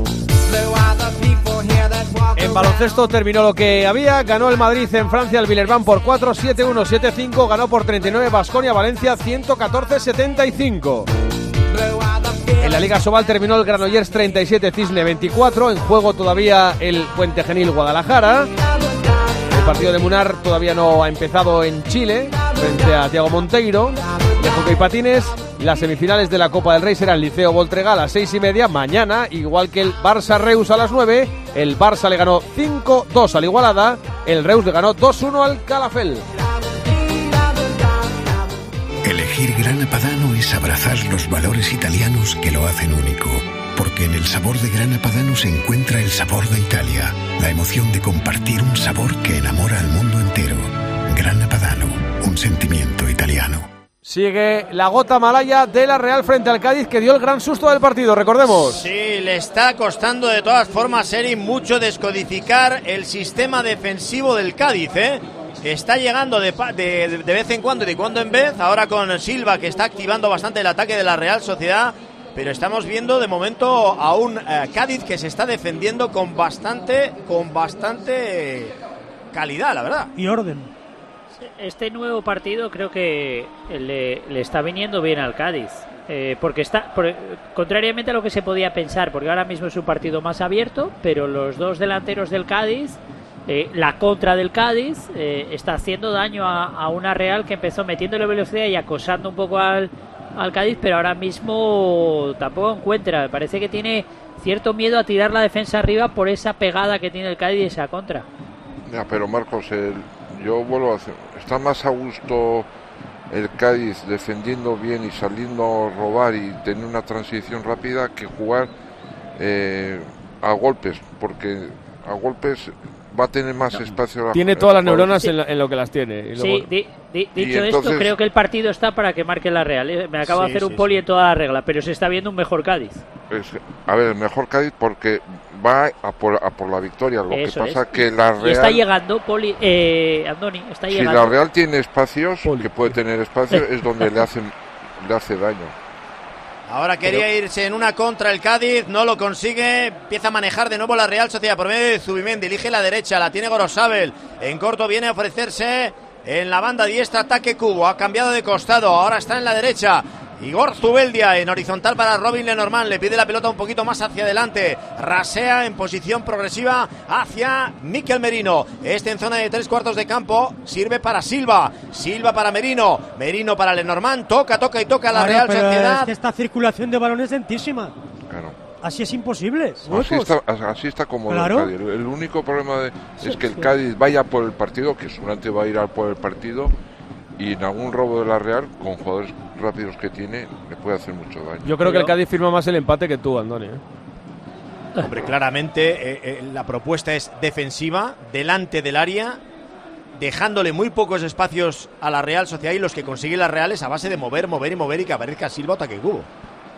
En baloncesto terminó lo que había, ganó el Madrid en Francia al Villerban por 4, 7-1, 7-5, ganó por 39 Baskonia Valencia 114-75. En la Liga Sobal terminó el Granollers 37, Cisne 24. En juego todavía el Puente Genil Guadalajara. El partido de Munar todavía no ha empezado en Chile, frente a Thiago Monteiro. De hockey patines, las semifinales de la Copa del Rey serán Liceo Voltregá a las 6:30. Mañana, igual que el Barça Reus a las 9. El Barça le ganó 5-2 al Igualada. El Reus le ganó 2-1 al Calafell. Elegir Grana Padano es abrazar los valores italianos que lo hacen único. Porque en el sabor de Grana Padano se encuentra el sabor de Italia. La emoción de compartir un sabor que enamora al mundo entero. Grana Padano, un sentimiento italiano. Sigue la gota malaya de la Real frente al Cádiz, que dio el gran susto del partido, recordemos. Sí, le está costando de todas formas, Eri, mucho descodificar el sistema defensivo del Cádiz, Está llegando de vez en cuando y de cuando en vez, ahora con Silva, que está activando bastante el ataque de la Real Sociedad. Pero estamos viendo de momento a un Cádiz que se está defendiendo con bastante calidad, la verdad. Y orden. Este nuevo partido creo que le está viniendo bien al Cádiz. Porque contrariamente a lo que se podía pensar, porque ahora mismo es un partido más abierto, pero los dos delanteros del Cádiz, la contra del Cádiz, está haciendo daño a una Real que empezó metiéndole velocidad y acosando un poco al Cádiz, pero ahora mismo tampoco encuentra. Me parece que tiene cierto miedo a tirar la defensa arriba por esa pegada que tiene el Cádiz y esa contra. Ya, pero Marcos, yo vuelvo a hacer. Está más a gusto el Cádiz defendiendo bien y saliendo a robar y tener una transición rápida que jugar a golpes, porque a golpes va a tener más espacio. Tiene todas las neuronas en lo que las tiene. Y luego... Sí, dicho esto, creo que el partido está para que marque la Real. Me acabo de hacer un poli en toda la regla, pero se está viendo un mejor Cádiz. A ver, el mejor Cádiz porque va a por la victoria. Lo que pasa es que la Real... Está llegando, Andoni, está llegando. Si la Real tiene espacios, que puede tener espacios, es donde le hace daño. Ahora quería irse en una contra el Cádiz, no lo consigue, empieza a manejar de nuevo la Real Sociedad por medio de Zubimendi, elige la derecha, la tiene Gorosabel, en corto viene a ofrecerse en la banda diestra, ataque Cubo, ha cambiado de costado, ahora está en la derecha, Igor Zubeldia en horizontal para Robin Lenormand, le pide la pelota un poquito más hacia adelante, rasea en posición progresiva hacia Mikel Merino, en zona de 3/4 de campo, sirve para Silva para Merino para Lenormand, toca a la Real Sociedad. Es que esta circulación de balones es lentísima. Claro. Así es imposible. Así está cómodo claro. El Cádiz. El único problema es que el Cádiz vaya por el partido, que seguramente va a ir por el partido, y en algún robo de la Real, con jugadores rápidos que tiene, le puede hacer mucho daño. Yo creo que el Cádiz firma más el empate que tú, Andoni. Hombre, claramente la propuesta es defensiva, delante del área, dejándole muy pocos espacios a la Real Sociedad, y los que consigue la Real es a base de mover y que aparezca Silva o ataque Cubo.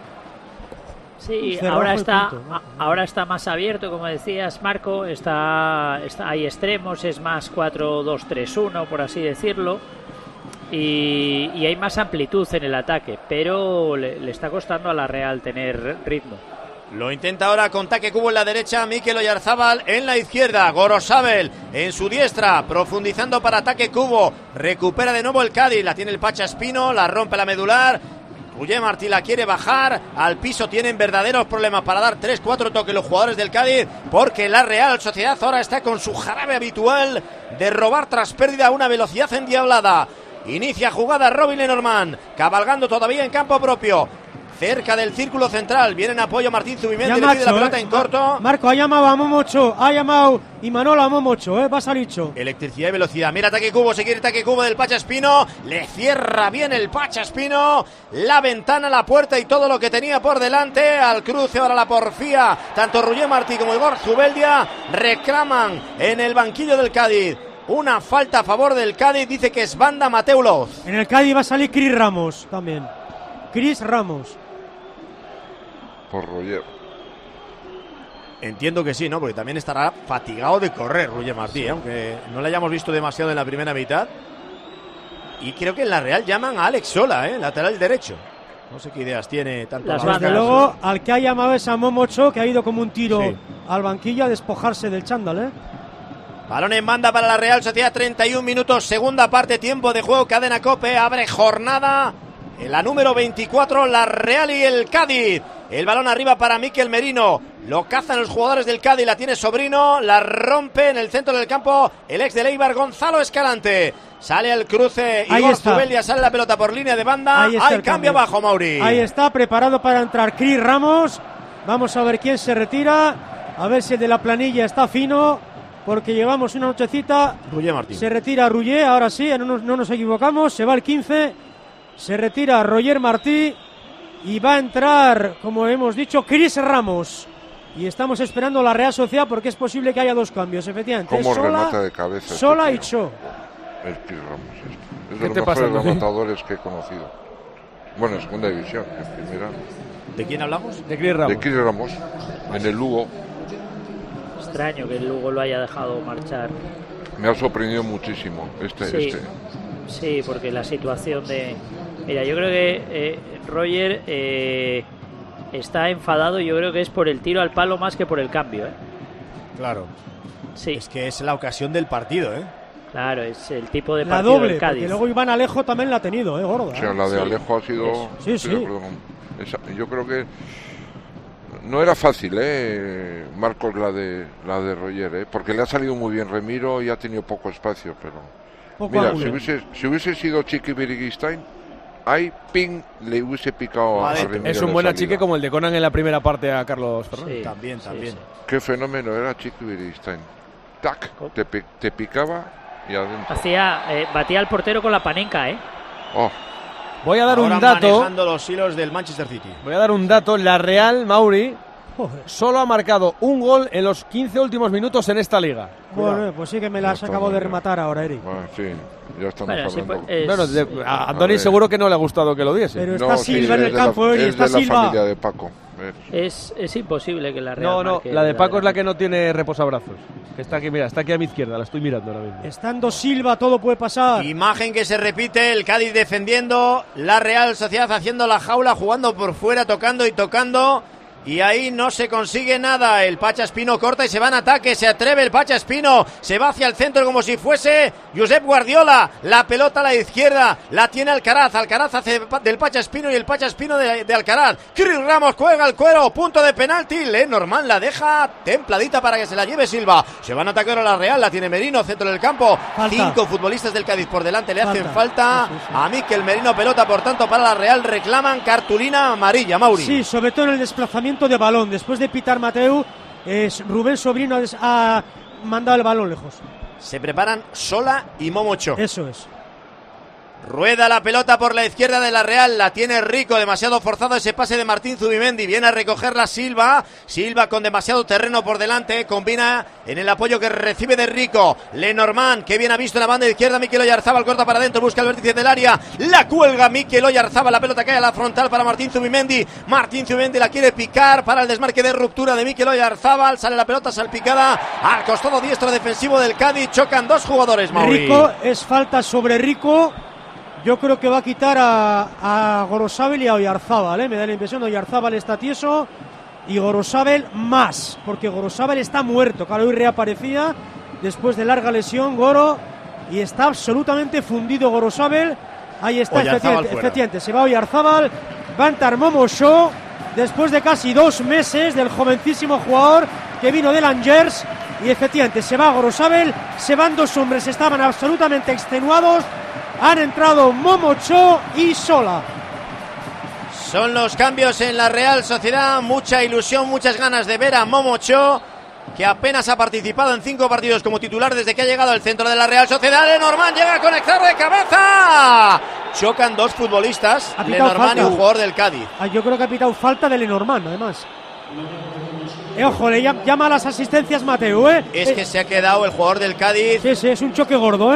Sí, ahora está más abierto, como decías, Marco, hay extremos, es más 4-2-3-1, por así decirlo, y hay más amplitud en el ataque, pero le está costando a la Real tener ritmo. Lo intenta ahora con Taque Cubo en la derecha, Mikel Oyarzábal en la izquierda, Gorosabel en su diestra, profundizando para Taque Cubo, recupera de nuevo el Cádiz, la tiene el Pacha Espino, la rompe la medular, Rullé Martí la quiere bajar al piso, tienen verdaderos problemas para dar 3-4 toques los jugadores del Cádiz, porque la Real Sociedad ahora está con su jarabe habitual de robar tras pérdida a una velocidad endiablada. Inicia jugada Robin Lenormand, cabalgando todavía en campo propio, cerca del círculo central, viene en apoyo Martín Zubimendi, le pide la pelota en corto. Marco ha llamado a Momocho, y Manolo a Momocho, va a salir. Electricidad y velocidad, mira Taque Cubo, se quiere Taque Cubo del Pacha Espino, le cierra bien el Pacha Espino, la ventana, la puerta y todo lo que tenía por delante, al cruce ahora la porfía, tanto Rullé Martí como Igor Zubeldia reclaman en el banquillo del Cádiz una falta a favor del Cádiz, dice que es banda Mateu Loz. En el Cádiz va a salir Cris Ramos también, Cris Ramos. Por Roger. Entiendo que sí, ¿no? Porque también estará fatigado de correr Rullé Martí, aunque no le hayamos visto demasiado en la primera mitad. Y creo que en la Real llaman a Alex Sola, lateral derecho. No sé qué ideas tiene tanto. Desde luego, al que ha llamado es a Momocho, que ha ido como un tiro al banquillo a despojarse del chándal, Balón en banda para la Real Sociedad, 31 minutos, segunda parte, tiempo de juego, Cadena COPE, abre jornada en la número 24, la Real y el Cádiz. El balón arriba para Mikel Merino. Lo cazan los jugadores del Cádiz. La tiene Sobrino. La rompe en el centro del campo el ex del Eibar, Gonzalo Escalante. Sale al cruce Igor Zubeldia. Sale la pelota por línea de banda. Hay cambio abajo, Mauri. Ahí está, preparado para entrar Cris Ramos. Vamos a ver quién se retira. A ver si el de la planilla está fino, porque llevamos una nochecita. Ruller Martín. Se retira Ruller, ahora sí, no nos equivocamos. Se va el 15. Se retira Roger Martí. Y va a entrar, como hemos dicho, Cris Ramos. Y estamos esperando la Real Sociedad, porque es posible que haya dos cambios, efectivamente. ¿Cómo remata de cabeza? Sola y Cho. Es Cris Ramos. Es de los mejores rematadores que he conocido. Bueno, en segunda división, en primera. ¿De quién hablamos? De Cris Ramos. De Cris Ramos, en el Lugo. Extraño que el Lugo lo haya dejado marchar. Me ha sorprendido muchísimo Sí, porque la situación de... Mira, yo creo que Roger está enfadado, yo creo que es por el tiro al palo más que por el cambio. Claro. Sí. Es que es la ocasión del partido, Claro, es el tipo de la partido doble, del Cádiz. porque luego Iván Alejo también la ha tenido, gorda. O sea, la de Alejo ha sido... Sí. Yo creo que no era fácil, Marcos, la de Roger, porque le ha salido muy bien Remiro y ha tenido poco espacio, pero... Mira, si hubiese sido Chiqui Biriguistain, ahí ping le hubiese picado a Remiro. Es un buen achique como el de Conan en la primera parte a Carlos Fernández. Sí, también. Sí. Qué fenómeno era Chiqui Biriguistain. Tac, te picaba y adentro. Batía al portero con la panenca, Voy a dar Ahora un dato. manejando los hilos del Manchester City. Voy a dar un dato. La Real, Mauri, solo ha marcado un gol en los 15 últimos minutos en esta liga. Bueno, pues sí que me la has acabado de rematar ahora, Eric. Bueno, sí, ya estamos hablando. Bueno, a Andoni seguro que no le ha gustado que lo diese. Pero está Silva en el campo y está Silva. Es de la familia de Paco. Es imposible que la Real... No, la de Paco es la que no tiene reposabrazos. Que está aquí, mira, está aquí a mi izquierda, la estoy mirando ahora mismo. Estando Silva, todo puede pasar. Imagen que se repite, el Cádiz defendiendo, la Real Sociedad haciendo la jaula, jugando por fuera, tocando. Y ahí no se consigue nada. El Pacha Espino corta y se va en ataque. Se atreve el Pacha Espino. Se va hacia el centro como si fuese Josep Guardiola. La pelota a la izquierda. La tiene Alcaraz. Alcaraz hace del Pacha Espino y el Pacha Espino de Alcaraz. Cris Ramos juega el cuero. Punto de penalti. Lenormand la deja templadita para que se la lleve Silva. Se van a atacar a la Real. La tiene Merino, centro del campo. Falta. 5 futbolistas del Cádiz por delante. Le hacen falta a Mikel Merino. Pelota, por tanto, para la Real. Reclaman cartulina amarilla, Mauri. Sí, sobre todo en el desplazamiento de balón. Después de pitar Mateu, Rubén Sobrino ha mandado el balón lejos. Se preparan Sola y Momo Cho. Eso es. Rueda la pelota por la izquierda de la Real, la tiene Rico, demasiado forzado ese pase de Martín Zubimendi, viene a recogerla Silva con demasiado terreno por delante, combina en el apoyo que recibe de Rico, Lenormand, que bien ha visto en la banda izquierda, Mikel Oyarzabal corta para adentro, busca el vértice del área, la cuelga Mikel Oyarzabal, la pelota cae a la frontal para Martín Zubimendi la quiere picar para el desmarque de ruptura de Mikel Oyarzabal, sale la pelota salpicada al costado diestro defensivo del Cádiz, chocan dos jugadores, Mauri. Rico, es falta sobre Rico. Yo creo que va a quitar a Gorosabel y a Oyarzabal, me da la impresión. Oyarzabal está tieso y Gorosabel más, porque Gorosabel está muerto. Claro, hoy reaparecía después de larga lesión Goro y está absolutamente fundido Gorosabel. Ahí está, efectivamente, se va Oyarzabal, va a entrar Momo Cho después de casi 2 meses del jovencísimo jugador que vino del Angers. Y efectivamente se va Gorosabel, se van 2 hombres, estaban absolutamente extenuados. Han entrado Momo Cho y Sola. Son los cambios en la Real Sociedad. Mucha ilusión, muchas ganas de ver a Momo Cho, que apenas ha participado en 5 partidos como titular desde que ha llegado al centro de la Real Sociedad. Lenormand llega a conectar de cabeza. Chocan 2 futbolistas, Lenormand y un jugador del Cádiz. Yo creo que ha pitado falta de Lenormand, además. Ojo, le llama a las asistencias Mateu, Es que se ha quedado el jugador del Cádiz. Sí, es un choque gordo,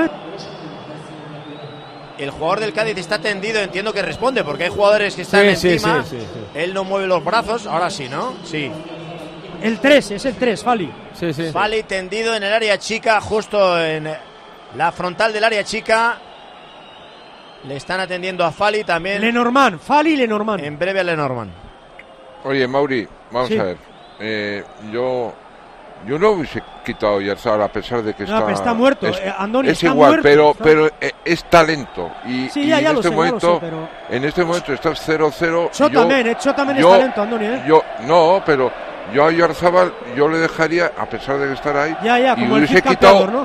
El jugador del Cádiz está tendido, entiendo que responde, porque hay jugadores que están encima. Sí. Él no mueve los brazos, ahora sí, ¿no? Sí. El 3, es el 3, Fali. Sí. Fali tendido en el área chica, justo en la frontal del área chica. Le están atendiendo a Fali también. Lenormand, Fali y Lenormand. En breve a Lenormand. Oye, Mauri, vamos a ver. Yo Yo no hubiese quitado a Oyarzabal a pesar de que pero está muerto. Andoni, es está igual, muerto, pero es talento. Y, sí, y ya en lo este sé, momento, pero... en este momento estás 0-0. Cho también es talento, Andoni, ¿eh? No, pero yo a Oyarzabal yo le dejaría, a pesar de estar ahí, ya, y como hubiese quitado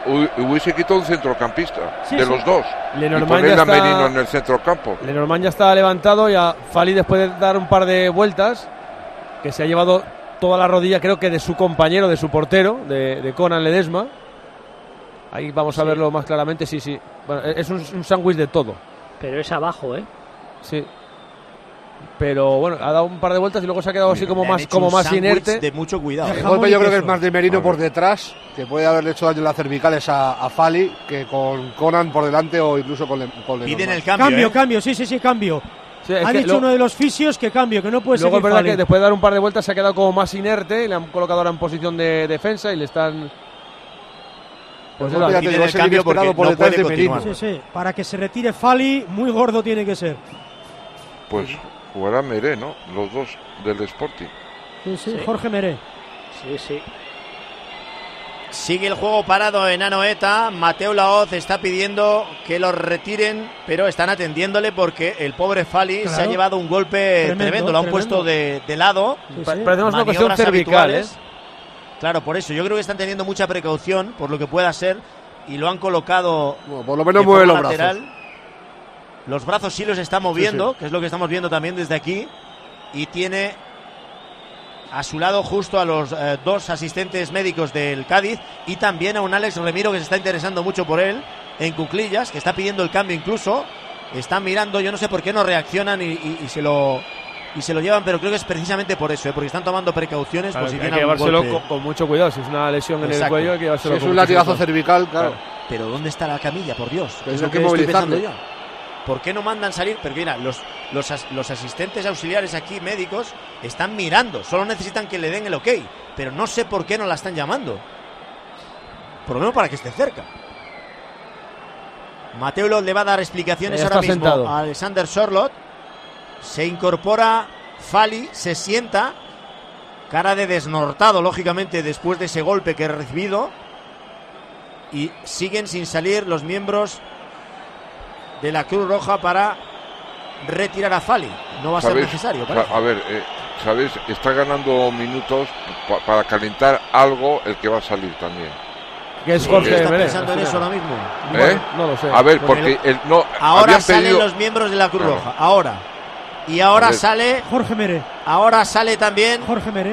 un centrocampista sí, de sí. los dos. Lenormand y poner ya a Merino está... en el centrocampo. Lenormand ya está levantado y a Fali, después de dar un par de vueltas, que se ha llevado toda la rodilla, creo que de su compañero, de su portero, de Conan Ledesma. Ahí vamos a verlo más claramente, sí. Bueno, es un sándwich de todo. Pero es abajo, ¿eh? Sí. Pero bueno, ha dado un par de vueltas y luego se ha quedado así como más inerte. De mucho cuidado. El golpe yo creo que es más de Merino por detrás, que puede haberle hecho daño en las cervicales a Fali, que con Conan por delante o incluso con Lenormand. Piden el cambio. Cambio, sí, cambio. Sí, ha dicho uno de los fisios que cambio, que no puede ser. Luego es verdad que después de dar un par de vueltas se ha quedado como más inerte, le han colocado ahora en posición de defensa y le están... Pues piden el cambio porque por detrás de Merino. Sí, para que se retire Fali, muy gordo tiene que ser. Pues jugará Meré, ¿no? Los dos del Sporting. Sí, Jorge Meré. Sí. Sigue el juego parado en Anoeta. Mateu Laoz está pidiendo que lo retiren, pero están atendiéndole porque el pobre Fali se ha llevado un golpe tremendo. Lo han puesto de lado. Parece una cuestión cervical, ¿eh? Claro, por eso. Yo creo que están teniendo mucha precaución por lo que pueda ser y lo han colocado. Bueno, por lo menos mueve los brazos. Los brazos sí los está moviendo, que es lo que estamos viendo también desde aquí. Y tiene a su lado justo a los dos asistentes médicos del Cádiz y también a un Alex Remiro que se está interesando mucho por él en cuclillas, que está pidiendo el cambio incluso. Están mirando, yo no sé por qué no reaccionan y se lo llevan, pero creo que es precisamente por eso, porque están tomando precauciones. Claro, por si hay que llevárselo con mucho cuidado. Si es una lesión en el cuello, hay que llevárselo. Si es un latigazo cervical, claro. Pero ¿dónde está la camilla, por Dios? Es lo que estoy pensando yo. ¿Por qué no mandan salir? Porque mira, los asistentes auxiliares aquí, médicos, están mirando. Solo necesitan que le den el ok. Pero no sé por qué no la están llamando. Por lo menos para que esté cerca. Mateu Laoz le va a dar explicaciones ahora mismo a Alexander Sorloth. Se incorpora Fali, se sienta. Cara de desnortado, lógicamente, después de ese golpe que ha recibido. Y siguen sin salir los miembros de la Cruz Roja para retirar a Fali. No va a ser necesario. A ver, ¿sabes? Está ganando minutos para calentar algo el que va a salir también. Que es Jorge ¿Está pensando en eso ahora mismo? Bueno, no lo sé. A ver, porque ahora salen los miembros de la Cruz Roja. Ahora. Y ahora sale Jorge Meré. Ahora sale también Jorge Meré.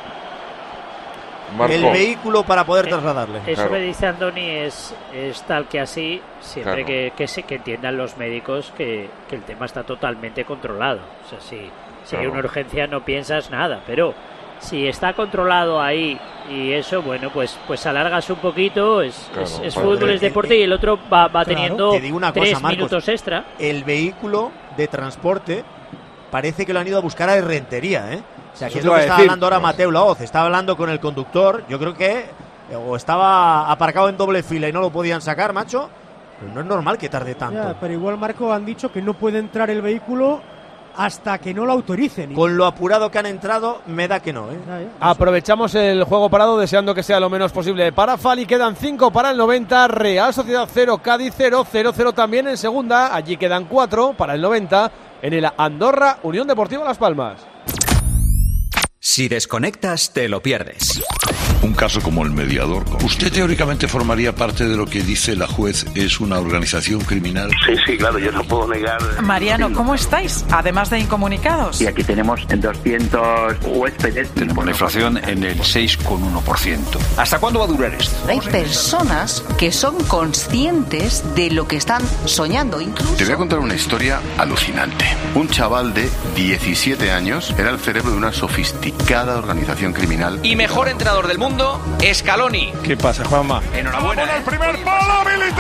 El vehículo para poder trasladarle. Eso que dice Andoni es tal que así, siempre que entiendan los médicos que el tema está totalmente controlado. O sea, si hay una urgencia no piensas nada, pero si está controlado ahí y eso, bueno, pues alargas un poquito, es fútbol, es deporte y el otro va teniendo 3 minutos extra. El vehículo de transporte parece que lo han ido a buscar a Herrentería, ¿eh? O sea, que es lo que estaba hablando ahora Mateu Laoz. Estaba hablando con el conductor. Yo creo que o estaba aparcado en doble fila y no lo podían sacar, macho. Pero no es normal que tarde tanto. Ya, pero igual, Marco, han dicho que no puede entrar el vehículo hasta que no lo autoricen. Con lo apurado que han entrado, me da que no, ¿eh? Aprovechamos el juego parado deseando que sea lo menos posible para Fali. Quedan 5 para el 90. Real Sociedad 0, Cádiz 0, 0-0 también en segunda. Allí quedan 4 para el 90 en el Andorra Unión Deportiva Las Palmas. Si desconectas, te lo pierdes. Un caso como el Mediador. ¿Usted teóricamente formaría parte de lo que dice la juez es una organización criminal? Sí, claro, yo no puedo negar. Mariano, ¿cómo estáis? Además de incomunicados. Y aquí tenemos 200 huéspedes. Tenemos una inflación en el 6,1%. ¿Hasta cuándo va a durar esto? Hay personas que son conscientes de lo que están soñando. Incluso. Te voy a contar una historia alucinante. Un chaval de 17 años era el cerebro de una sofisticada organización criminal. Y mejor entrenador del mundo, Scaloni. ¿Qué pasa, Juanma? Enhorabuena. El primer palo, Milito.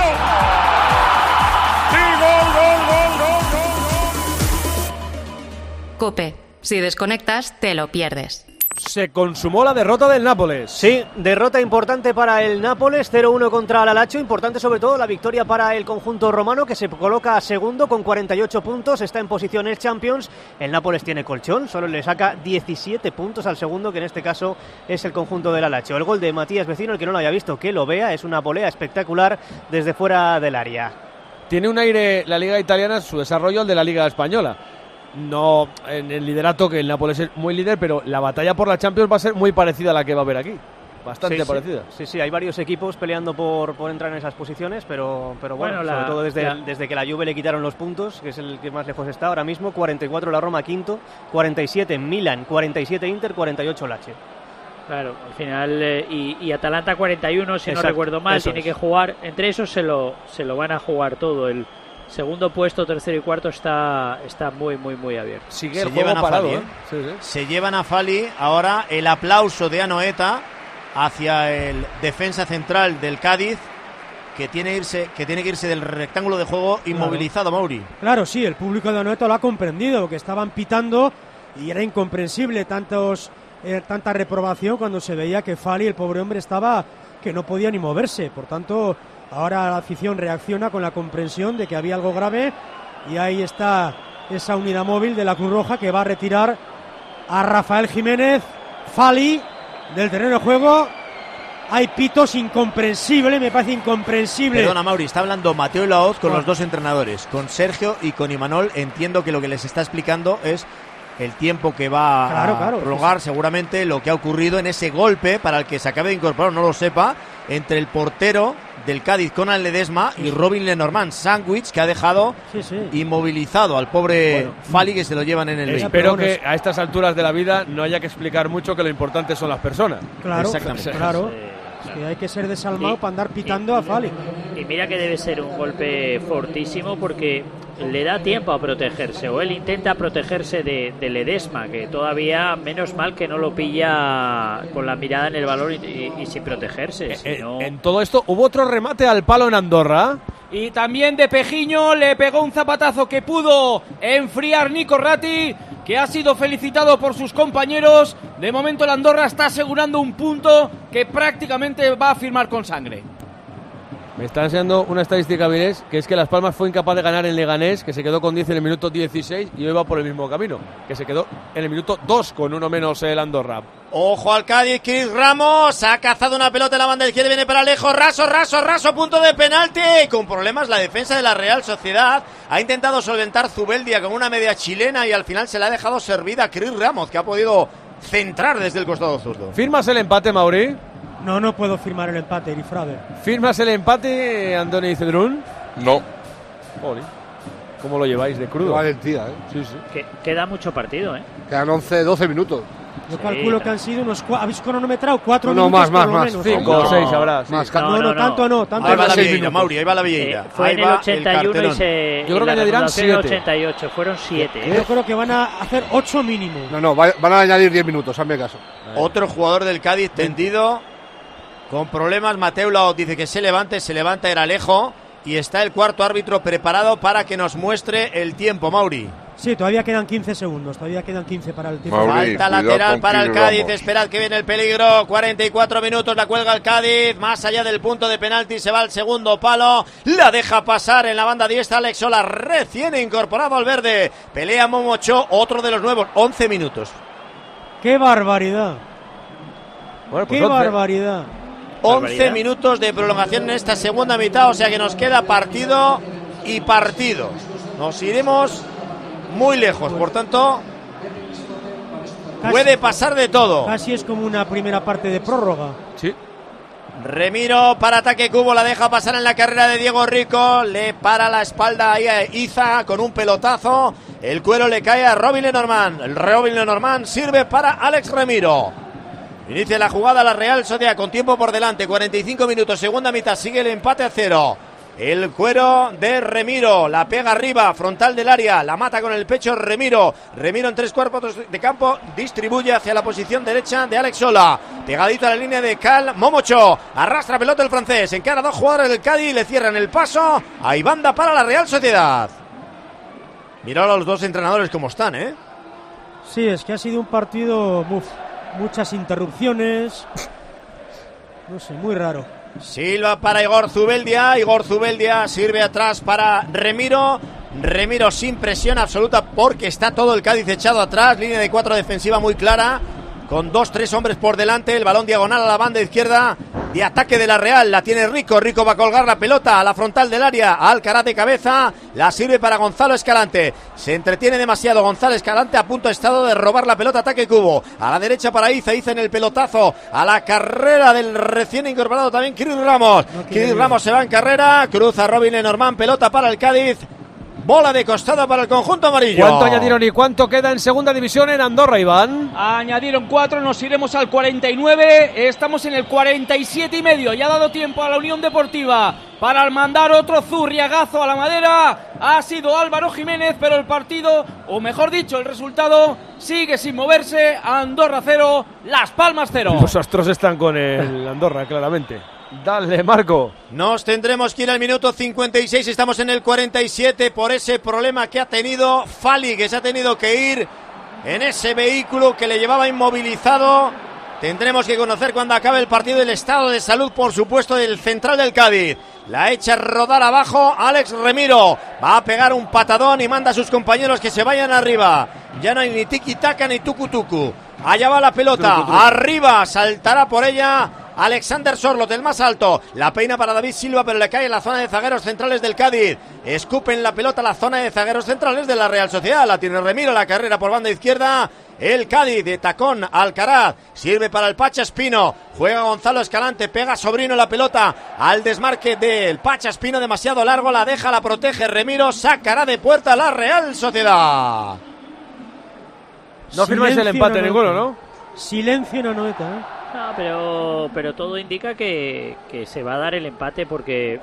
Y gol. COPE. Si desconectas, te lo pierdes. se consumó la derrota del Nápoles. Sí, derrota importante para el Nápoles, 0-1 contra el Lazio. Importante sobre todo la victoria para el conjunto romano, que se coloca segundo con 48 puntos, está en posición en Champions. El Nápoles tiene colchón, solo le saca 17 puntos al segundo, que en este caso es el conjunto del Lazio. El gol de Matías Vecino, el que no lo haya visto, que lo vea, es una volea espectacular desde fuera del área. Tiene un aire la Liga Italiana, su desarrollo, al de la Liga Española. No en el liderato, que el Nápoles es muy líder, pero la batalla por la Champions va a ser muy parecida a la que va a haber aquí. Bastante parecida. Sí, hay varios equipos peleando por entrar en esas posiciones, pero bueno, sobre todo desde que la Juve le quitaron los puntos, que es el que más lejos está ahora mismo. 44 la Roma, quinto, 47 Milan, 47 Inter, 48 Lazio. Claro, al final, y Atalanta 41, si Exacto, no recuerdo mal, tiene que jugar, entre esos se lo van a jugar todo. El segundo puesto, tercero y cuarto está muy abierto. Sigue el juego parado, ¿eh? Sí. Se llevan a Fali. Ahora el aplauso de Anoeta hacia el defensa central del Cádiz, que tiene que irse del rectángulo de juego inmovilizado, Mauri. Claro, sí, el público de Anoeta lo ha comprendido, que estaban pitando y era incomprensible tanta reprobación cuando se veía que Fali, el pobre hombre, estaba que no podía ni moverse. Por tanto, ahora la afición reacciona con la comprensión de que había algo grave, y ahí está esa unidad móvil de la Cruz Roja que va a retirar a Rafael Jiménez. Fali del terreno de juego. Hay pitos, incomprensible, me parece incomprensible. Perdona, Mauri, está hablando Mateo Laoz con los dos entrenadores, con Sergio y con Imanol. Entiendo que lo que les está explicando es el tiempo que va a prolongar, seguramente lo que ha ocurrido en ese golpe, para el que se acabe de incorporar, no lo sepa, entre el portero del Cádiz, Conan Ledesma, y Robin Lenormand, sándwich que ha dejado inmovilizado al pobre Fali, que se lo llevan en el ring. Espero que a estas alturas de la vida no haya que explicar mucho, que lo importante son las personas. Claro, exactamente. Claro. Que hay que ser desalmado para andar pitando a Fali. Y mira que debe ser un golpe fortísimo, porque le da tiempo a protegerse, o él intenta protegerse de Ledesma, que todavía, menos mal que no lo pilla con la mirada en el balón y sin protegerse. En todo esto hubo otro remate al palo en Andorra. Y también de Pejiño le pegó un zapatazo que pudo enfriar Nico Ratti, que ha sido felicitado por sus compañeros. De momento el Andorra está asegurando un punto que prácticamente va a firmar con sangre. Me está enseñando una estadística, Vilés, que es que Las Palmas fue incapaz de ganar en Leganés, que se quedó con 10 en el minuto 16, y hoy va por el mismo camino, que se quedó en el minuto 2 con uno menos el Andorra. Ojo al Cádiz, Chris Ramos ha cazado una pelota en la banda izquierda, viene para lejos, raso, punto de penalti. Con problemas la defensa de la Real Sociedad. Ha intentado solventar Zubeldia con una media chilena y al final se la ha dejado servida a Chris Ramos, que ha podido centrar desde el costado zurdo. ¿Firmas el empate, Mauri? No puedo firmar el empate, Irifrade. ¿Firmas el empate, Andoni Cedrún? No. Joder, ¿cómo lo lleváis de crudo? Qué valentía, Sí. Queda mucho partido, Quedan 11-12 minutos. Yo calculo que han sido unos ¿habéis cronometrado? 4 minutos. Más. Más. 5 o 6 habrá. Tanto. Ahí va la Vieira, Mauri, ahí va la Vieira. Fue en el 81 y se... Yo creo que añadirán 7. 88, fueron 7. Yo creo que van a hacer 8 mínimo. No, van a añadir 10 minutos, hazme caso. Otro jugador del Cádiz tendido, con problemas. Mateo Laoz dice que se levanta, era Alejo, y está el cuarto árbitro preparado para que nos muestre el tiempo, Mauri. Sí, todavía quedan 15 segundos, todavía quedan 15 para el tiempo. Mauri, falta lateral para el Cádiz, Ramos. Esperad que viene el peligro, 44 minutos, la cuelga el Cádiz, más allá del punto de penalti, se va al segundo palo, la deja pasar en la banda diestra, Alex Sola, recién incorporado al verde, pelea Momocho, otro de los nuevos, 11 minutos. ¡Qué barbaridad! Bueno, pues ¡Qué barbaridad! 11 minutos de prolongación en esta segunda mitad, o sea que nos queda partido y partido. Nos iremos muy lejos, por tanto puede pasar de todo. Casi es como una primera parte de prórroga. Sí. Remiro para ataque Cubo, la deja pasar en la carrera de Diego Rico, le para la espalda ahí a Iza con un pelotazo, el cuero le cae a Robin Lenormand, el Robin Lenormand sirve para Alex Remiro. Inicia la jugada la Real Sociedad con tiempo por delante, 45 minutos, segunda mitad, sigue el empate a 0. El cuero de Remiro, la pega arriba, frontal del área, la mata con el pecho Remiro en 3/4 de campo, distribuye hacia la posición derecha de Alex Sola, pegadito a la línea de Cal Momocho, arrastra pelota el francés, encara a 2 jugadores del Cádiz, le cierran el paso, hay banda para la Real Sociedad. Mirad a los dos entrenadores cómo están, Sí, es que ha sido un partido muchas interrupciones. No sé, muy raro. Silva para Igor Zubeldia sirve atrás para Remiro sin presión absoluta porque está todo el Cádiz echado atrás, línea de 4 defensiva muy clara, con 2-3 hombres por delante, el balón diagonal a la banda izquierda de ataque de la Real, la tiene Rico va a colgar la pelota a la frontal del área, Alcaraz de cabeza, la sirve para Gonzalo Escalante, se entretiene demasiado Gonzalo Escalante, a punto estado de robar la pelota, ataque Cubo, a la derecha para Iza en el pelotazo, a la carrera del recién incorporado también Chris Ramos, Ramos se va en carrera, cruza Robin Lenormand, pelota para el Cádiz, bola de costado para el conjunto amarillo. ¿Cuánto añadieron y cuánto queda en segunda división en Andorra, Iván? Añadieron 4, nos iremos al 49, estamos en el 47,5. Ya ha dado tiempo a la Unión Deportiva para mandar otro zurriagazo a la madera. Ha sido Álvaro Jiménez, pero el partido, o mejor dicho, el resultado sigue sin moverse. Andorra 0, Las Palmas 0. Los astros están con el Andorra, claramente. Dale, Marco. Nos tendremos que ir al minuto 56, estamos en el 47 por ese problema que ha tenido Fali, que se ha tenido que ir en ese vehículo que le llevaba inmovilizado. Tendremos que conocer cuando acabe el partido el estado de salud, por supuesto, del central del Cádiz. La echa a rodar abajo Alex Remiro. Va a pegar un patadón y manda a sus compañeros que se vayan arriba. Ya no hay ni tiki-taka ni tucu-tucu. Allá va la pelota, arriba, saltará por ella Alexander Sorloth, el más alto, la peina para David Silva, pero le cae en la zona de zagueros centrales del Cádiz. Escupen la pelota a la zona de zagueros centrales de la Real Sociedad, la tiene Remiro, la carrera por banda izquierda, el Cádiz de tacón, Alcaraz, sirve para el Pacha Espino, juega Gonzalo Escalante, pega Sobrino la pelota al desmarque del Pacha Espino, demasiado largo, la deja, la protege Remiro, sacará de puerta la Real Sociedad. No firmáis el empate ninguno, ¿no? Silencio en Anoeta, ¿eh? No, pero todo indica que se va a dar el empate porque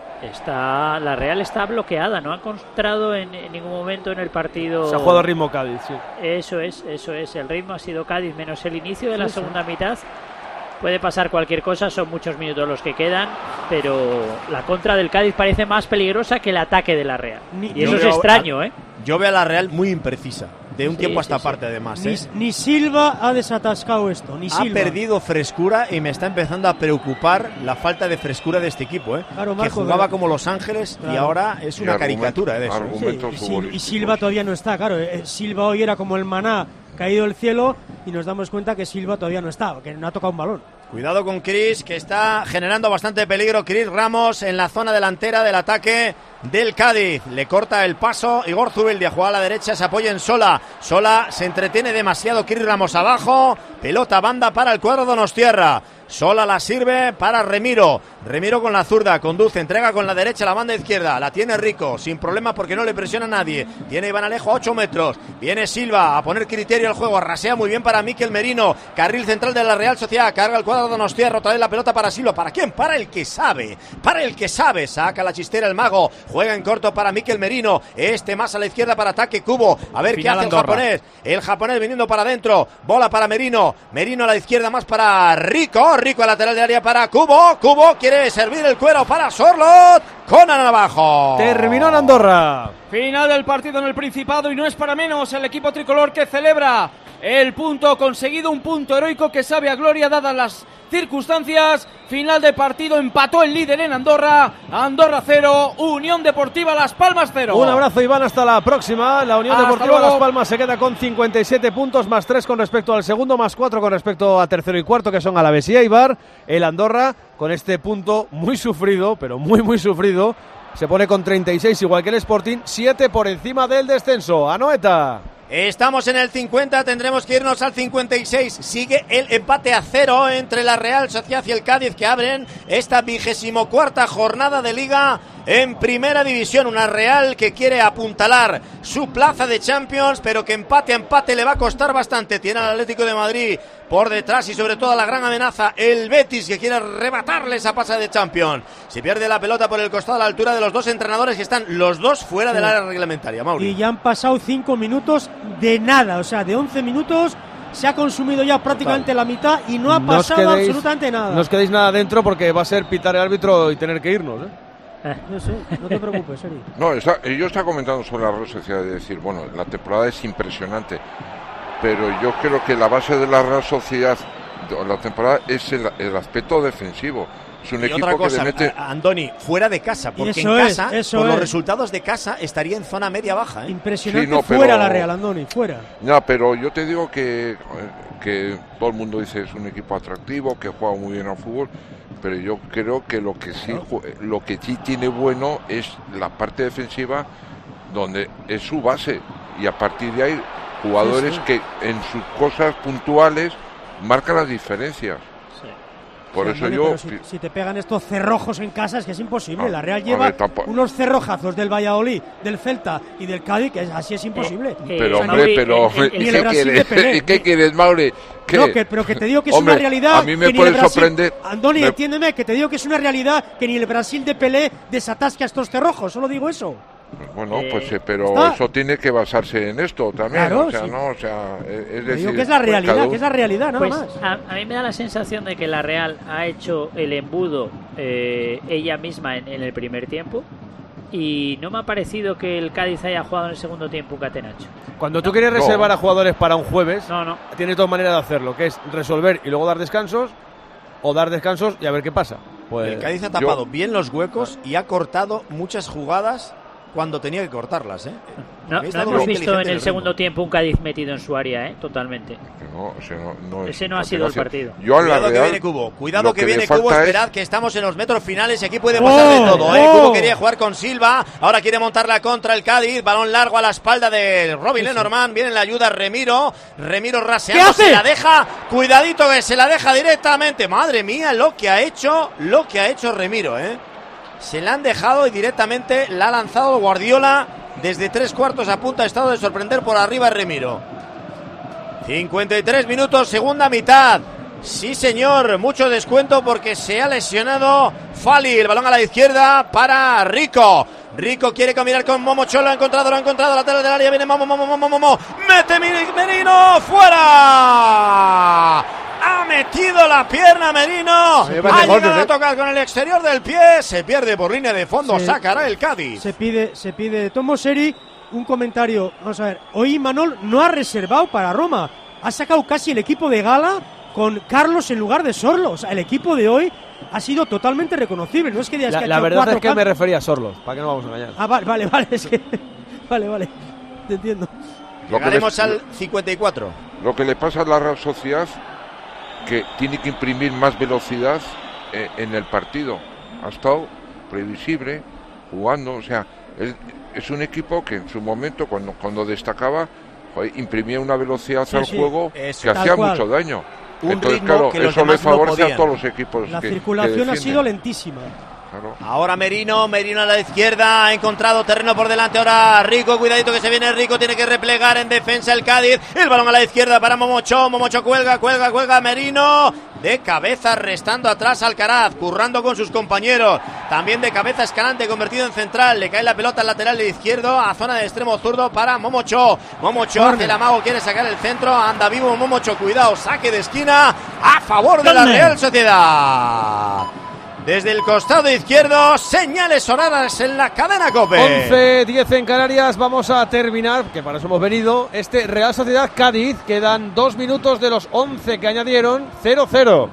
la Real está bloqueada, no ha encontrado en ningún momento en el partido. Se ha jugado a ritmo Cádiz, sí. Eso es, el ritmo ha sido Cádiz menos el inicio de la segunda mitad. Puede pasar cualquier cosa, son muchos minutos los que quedan, pero la contra del Cádiz parece más peligrosa que el ataque de la Real. Y eso es extraño, ¿eh? Yo veo a la Real muy imprecisa, de un tiempo a esta parte además. Ni Silva ha desatascado esto, ni Silva. Ha perdido frescura y me está empezando a preocupar la falta de frescura de este equipo, ¿eh? Claro, Marco, que jugaba como Los Ángeles y ahora es una caricatura de eso. Y Silva todavía no está, claro. Silva hoy era como el maná caído del cielo y nos damos cuenta que Silva todavía no está, que no ha tocado un balón. Cuidado con Chris, que está generando bastante peligro. Chris Ramos en la zona delantera del ataque del Cádiz. Le corta el paso Igor Zubeldia, juega a la derecha, se apoya en Sola. Sola se entretiene demasiado, Chris Ramos abajo. Pelota banda para el cuadro donostiarra. Sola la sirve para Remiro. Remiro con la zurda, conduce, entrega con la derecha a la banda izquierda. La tiene Rico, sin problema porque no le presiona a nadie. Tiene Iván Alejo a 8 metros. Viene Silva a poner criterio al juego. Rasea muy bien para Mikel Merino. Carril central de la Real Sociedad. Carga el cuadro donostiarra. Otra vez la pelota para Silva. ¿Para quién? Para el que sabe. Para el que sabe. Saca la chistera el mago. Juega en corto para Mikel Merino. Este más a la izquierda para ataque Cubo. A ver qué hace el japonés. El japonés viniendo para adentro. Bola para Merino. Merino a la izquierda más para Rico. Rico a lateral de área para Cubo. Cubo quiere servir el cuero para Sorloth. Conan abajo. Terminó en Andorra. Final del partido en el Principado y no es para menos el equipo tricolor que celebra el punto conseguido, un punto heroico que sabe a gloria dadas las circunstancias. Final de partido, empató el líder en Andorra. Andorra 0, Unión Deportiva Las Palmas 0. Un abrazo, Iván, hasta la próxima. La Unión Deportiva Las Palmas se queda con 57 puntos, más 3 con respecto al segundo, más 4 con respecto a tercero y cuarto, que son Alavés y Eibar. El Andorra, con este punto muy sufrido, pero muy sufrido, se pone con 36, igual que el Sporting, 7 por encima del descenso. Anoeta. Estamos en el 50, tendremos que irnos al 56. Sigue el empate a 0 entre la Real Sociedad y el Cádiz, que abren esta 24ª jornada de Liga en Primera División. Una Real que quiere apuntalar su plaza de Champions, pero que empate a empate le va a costar bastante. Tiene al Atlético de Madrid por detrás y sobre todo la gran amenaza, el Betis, que quiere arrebatarle esa pasa de Champions. Se pierde la pelota por el costado a la altura de los dos entrenadores, que están los dos fuera del área reglamentaria. Mauri. Y ya han pasado 5 minutos de nada, o sea, de 11 minutos se ha consumido ya prácticamente la mitad y no ha pasado absolutamente nada. No os quedéis nada dentro porque va a ser pitar el árbitro y tener que irnos, No sé, no te preocupes, Eri. No, yo estaba comentando sobre la Real Sociedad de decir, bueno, la temporada es impresionante, pero yo creo que la base de la Real Sociedad la temporada es el aspecto defensivo. Es un y equipo otra cosa, que le mete... Andoni, fuera de casa, porque en casa, por los resultados de casa, estaría en zona media-baja. Impresionante, Sí, no, fuera pero... la Real, Andoni, fuera. No, pero yo te digo que todo el mundo dice es un equipo atractivo, que juega muy bien al fútbol, pero yo creo que lo que sí tiene bueno es la parte defensiva, donde es su base, y a partir de ahí jugadores que en sus cosas puntuales marcan las diferencias. Por eso Antonio, si te pegan estos cerrojos en casa es que es imposible. La Real lleva unos cerrojazos del Valladolid, del Celta y del Cádiz, que así es imposible. Pero hombre, ¿qué quieres, Mauri? No, pero que te digo que es una realidad. A mí me puede sorprender. Andoni, entiéndeme, que te digo que es una realidad que ni el Brasil de Pelé desatasca estos cerrojos, solo digo eso. Bueno, pues pero eso tiene que basarse en esto también, claro, es decir, digo que es la realidad, nada pues, más. A mí me da la sensación de que la Real ha hecho el embudo ella misma en el primer tiempo, y no me ha parecido que el Cádiz haya jugado en el segundo tiempo un catenacho. Cuando tú quieres reservar a jugadores para un jueves, tienes dos maneras de hacerlo, que es resolver y luego dar descansos, o dar descansos y a ver qué pasa. Pues el Cádiz ha tapado bien los huecos y ha cortado muchas jugadas cuando tenía que cortarlas, No hemos visto en el segundo tiempo un Cádiz metido en su área, totalmente. Ese no ha sido el partido. Cuidado que viene Cubo, cuidado que viene Cubo, esperad que estamos en los metros finales y aquí puede pasar de todo, Cubo quería jugar con Silva, ahora quiere montarla contra el Cádiz, balón largo a la espalda de Robin Lenormand, viene en la ayuda Remiro raseando, se la deja, cuidadito que se la deja directamente, madre mía lo que ha hecho Remiro, se la han dejado y directamente la ha lanzado Guardiola desde 3/4 a punto, ha estado de sorprender por arriba Remiro. 53 minutos, segunda mitad. Sí señor, mucho descuento porque se ha lesionado Fali, el balón a la izquierda para Rico quiere combinar con Momocho, lo ha encontrado, lateral del área, viene Momo, mete Merino, fuera. Ha metido la pierna Merino, ha llegado a tocar con el exterior del pie, se pierde por línea de fondo, sacará el Cádiz. Se pide Tomo Seri un comentario. Vamos a ver, hoy Imanol no ha reservado para Roma, ha sacado casi el equipo de gala con Carlos en lugar de Sorlo. O sea, el equipo de hoy ha sido totalmente reconocible. No es que digas que la verdad es que me refería a Sorlos, para que no vamos a engañar. Vale, es que vale, te entiendo. Llegaremos al 54. Lo que le pasa a la Real Sociedad, que tiene que imprimir más velocidad en el partido. Ha estado previsible, jugando, o sea, es un equipo que en su momento, cuando destacaba, imprimía una velocidad al juego que hacía mucho daño. Entonces, claro, eso le favorece a todos los equipos. La circulación ha sido lentísima. Claro. Ahora Merino a la izquierda, ha encontrado terreno por delante, ahora Rico, cuidadito que se viene Rico, tiene que replegar en defensa el Cádiz, el balón a la izquierda para Momocho cuelga Merino, de cabeza restando atrás Alcaraz, currando con sus compañeros, también de cabeza Escalante convertido en central, le cae la pelota al lateral izquierdo a zona de extremo zurdo para Momocho hace el amago, quiere sacar el centro, anda vivo Momocho, cuidado, saque de esquina a favor de la Real Sociedad. Desde el costado izquierdo, señales sonoras en la cadena COPE. 11:10 en Canarias, vamos a terminar, que para eso hemos venido, este Real Sociedad Cádiz. Quedan 2 minutos de los 11 que añadieron, 0-0.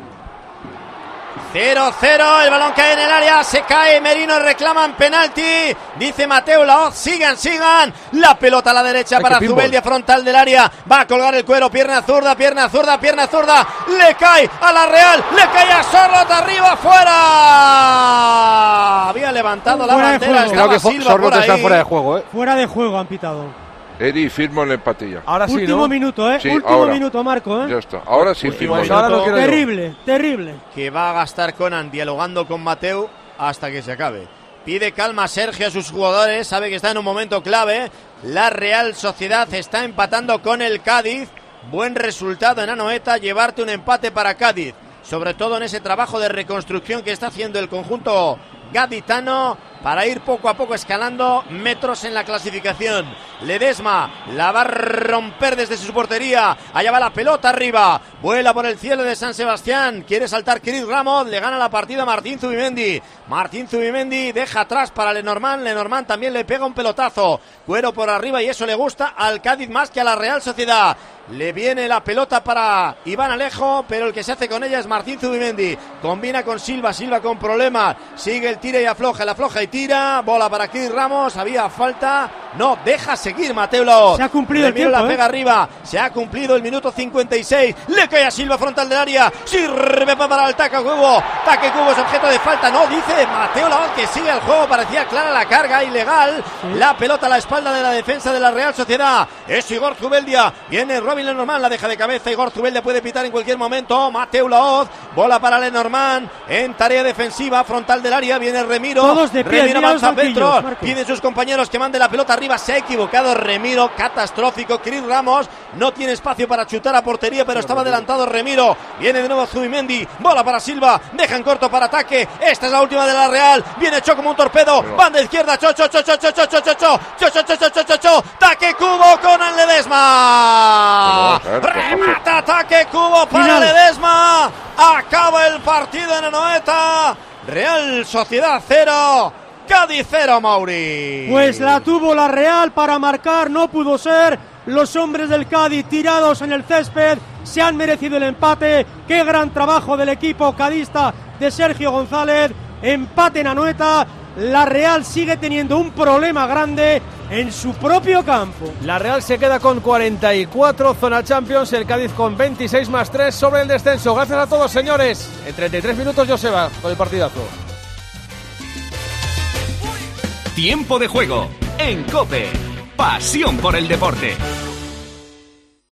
0-0, el balón cae en el área, se cae Merino, reclaman penalti, dice Mateo Laoz, sigan, la pelota a la derecha para Zubeldia, frontal del área, va a colgar el cuero, pierna zurda, le cae a la Real, le cae a Sorlot, arriba, fuera, había levantado la bandera, creo que Sorlot está fuera de juego, Fuera de juego han pitado. Edi, firmo en la empatilla. Ahora sí, último minuto, Sí, último minuto, Marco, Ya está. Ahora sí firmo. Terrible. Que va a gastar Conan dialogando con Mateu hasta que se acabe. Pide calma Sergio a sus jugadores, sabe que está en un momento clave. La Real Sociedad está empatando con el Cádiz. Buen resultado en Anoeta, llevarte un empate para Cádiz. Sobre todo en ese trabajo de reconstrucción que está haciendo el conjunto gaditano para ir poco a poco escalando metros en la clasificación. Ledesma la va a romper desde su portería, allá va la pelota arriba, vuela por el cielo de San Sebastián, quiere saltar Chris Ramos, le gana la partida Martín Zubimendi deja atrás para Lenormand también le pega un pelotazo, cuero por arriba y eso le gusta al Cádiz más que a la Real Sociedad. Le viene la pelota para Iván Alejo, pero el que se hace con ella es Martín Zubimendi. Combina con Silva, Silva con problemas. Sigue el tira y afloja, la afloja y tira. Bola para Chris Ramos, había falta. No, deja seguir Mateu Laoz. Se ha cumplido el tiempo, la pega arriba. Se ha cumplido el minuto 56. Le cae a Silva frontal del área. Sirve para el Taque Cubo. Taque Cubo es objeto de falta. No, dice Mateu Laoz que sigue el juego. Parecía clara la carga, ilegal. Sí. La pelota a la espalda de la defensa de la Real Sociedad. Es Igor Zubeldia. Viene Robin Lenormand, la deja de cabeza. Igor Zubeldia puede pitar en cualquier momento. Mateu Laoz, bola para Lenormand en tarea defensiva, frontal del área. Viene Remiro. Todos de pie, Remiro avanza dentro. Piden sus compañeros que mande la pelota arriba. Se ha equivocado Remiro, catastrófico. Chris Ramos no tiene espacio para chutar a portería, pero estaba adelantado Remiro. Viene de nuevo Zubimendi, bola para Silva. Dejan corto para ataque. Esta es la última de la Real. Viene Cho como un torpedo. Banda izquierda. Cho. Taque Cubo con el Ledesma. Remata Taque Cubo para Ledesma. Acaba el partido en Anoeta. Real Sociedad 0, Cádiz 0, Mauri. Pues la tuvo la Real para marcar, no pudo ser. Los hombres del Cádiz tirados en el césped se han merecido el empate. Qué gran trabajo del equipo cadista de Sergio González. Empate en Anoeta. La Real sigue teniendo un problema grande en su propio campo. La Real se queda con 44, zona Champions, el Cádiz con 26 más 3 sobre el descenso. Gracias a todos, señores. En 33 minutos Joseba con el partidazo. Tiempo de juego en COPE. Pasión por el deporte.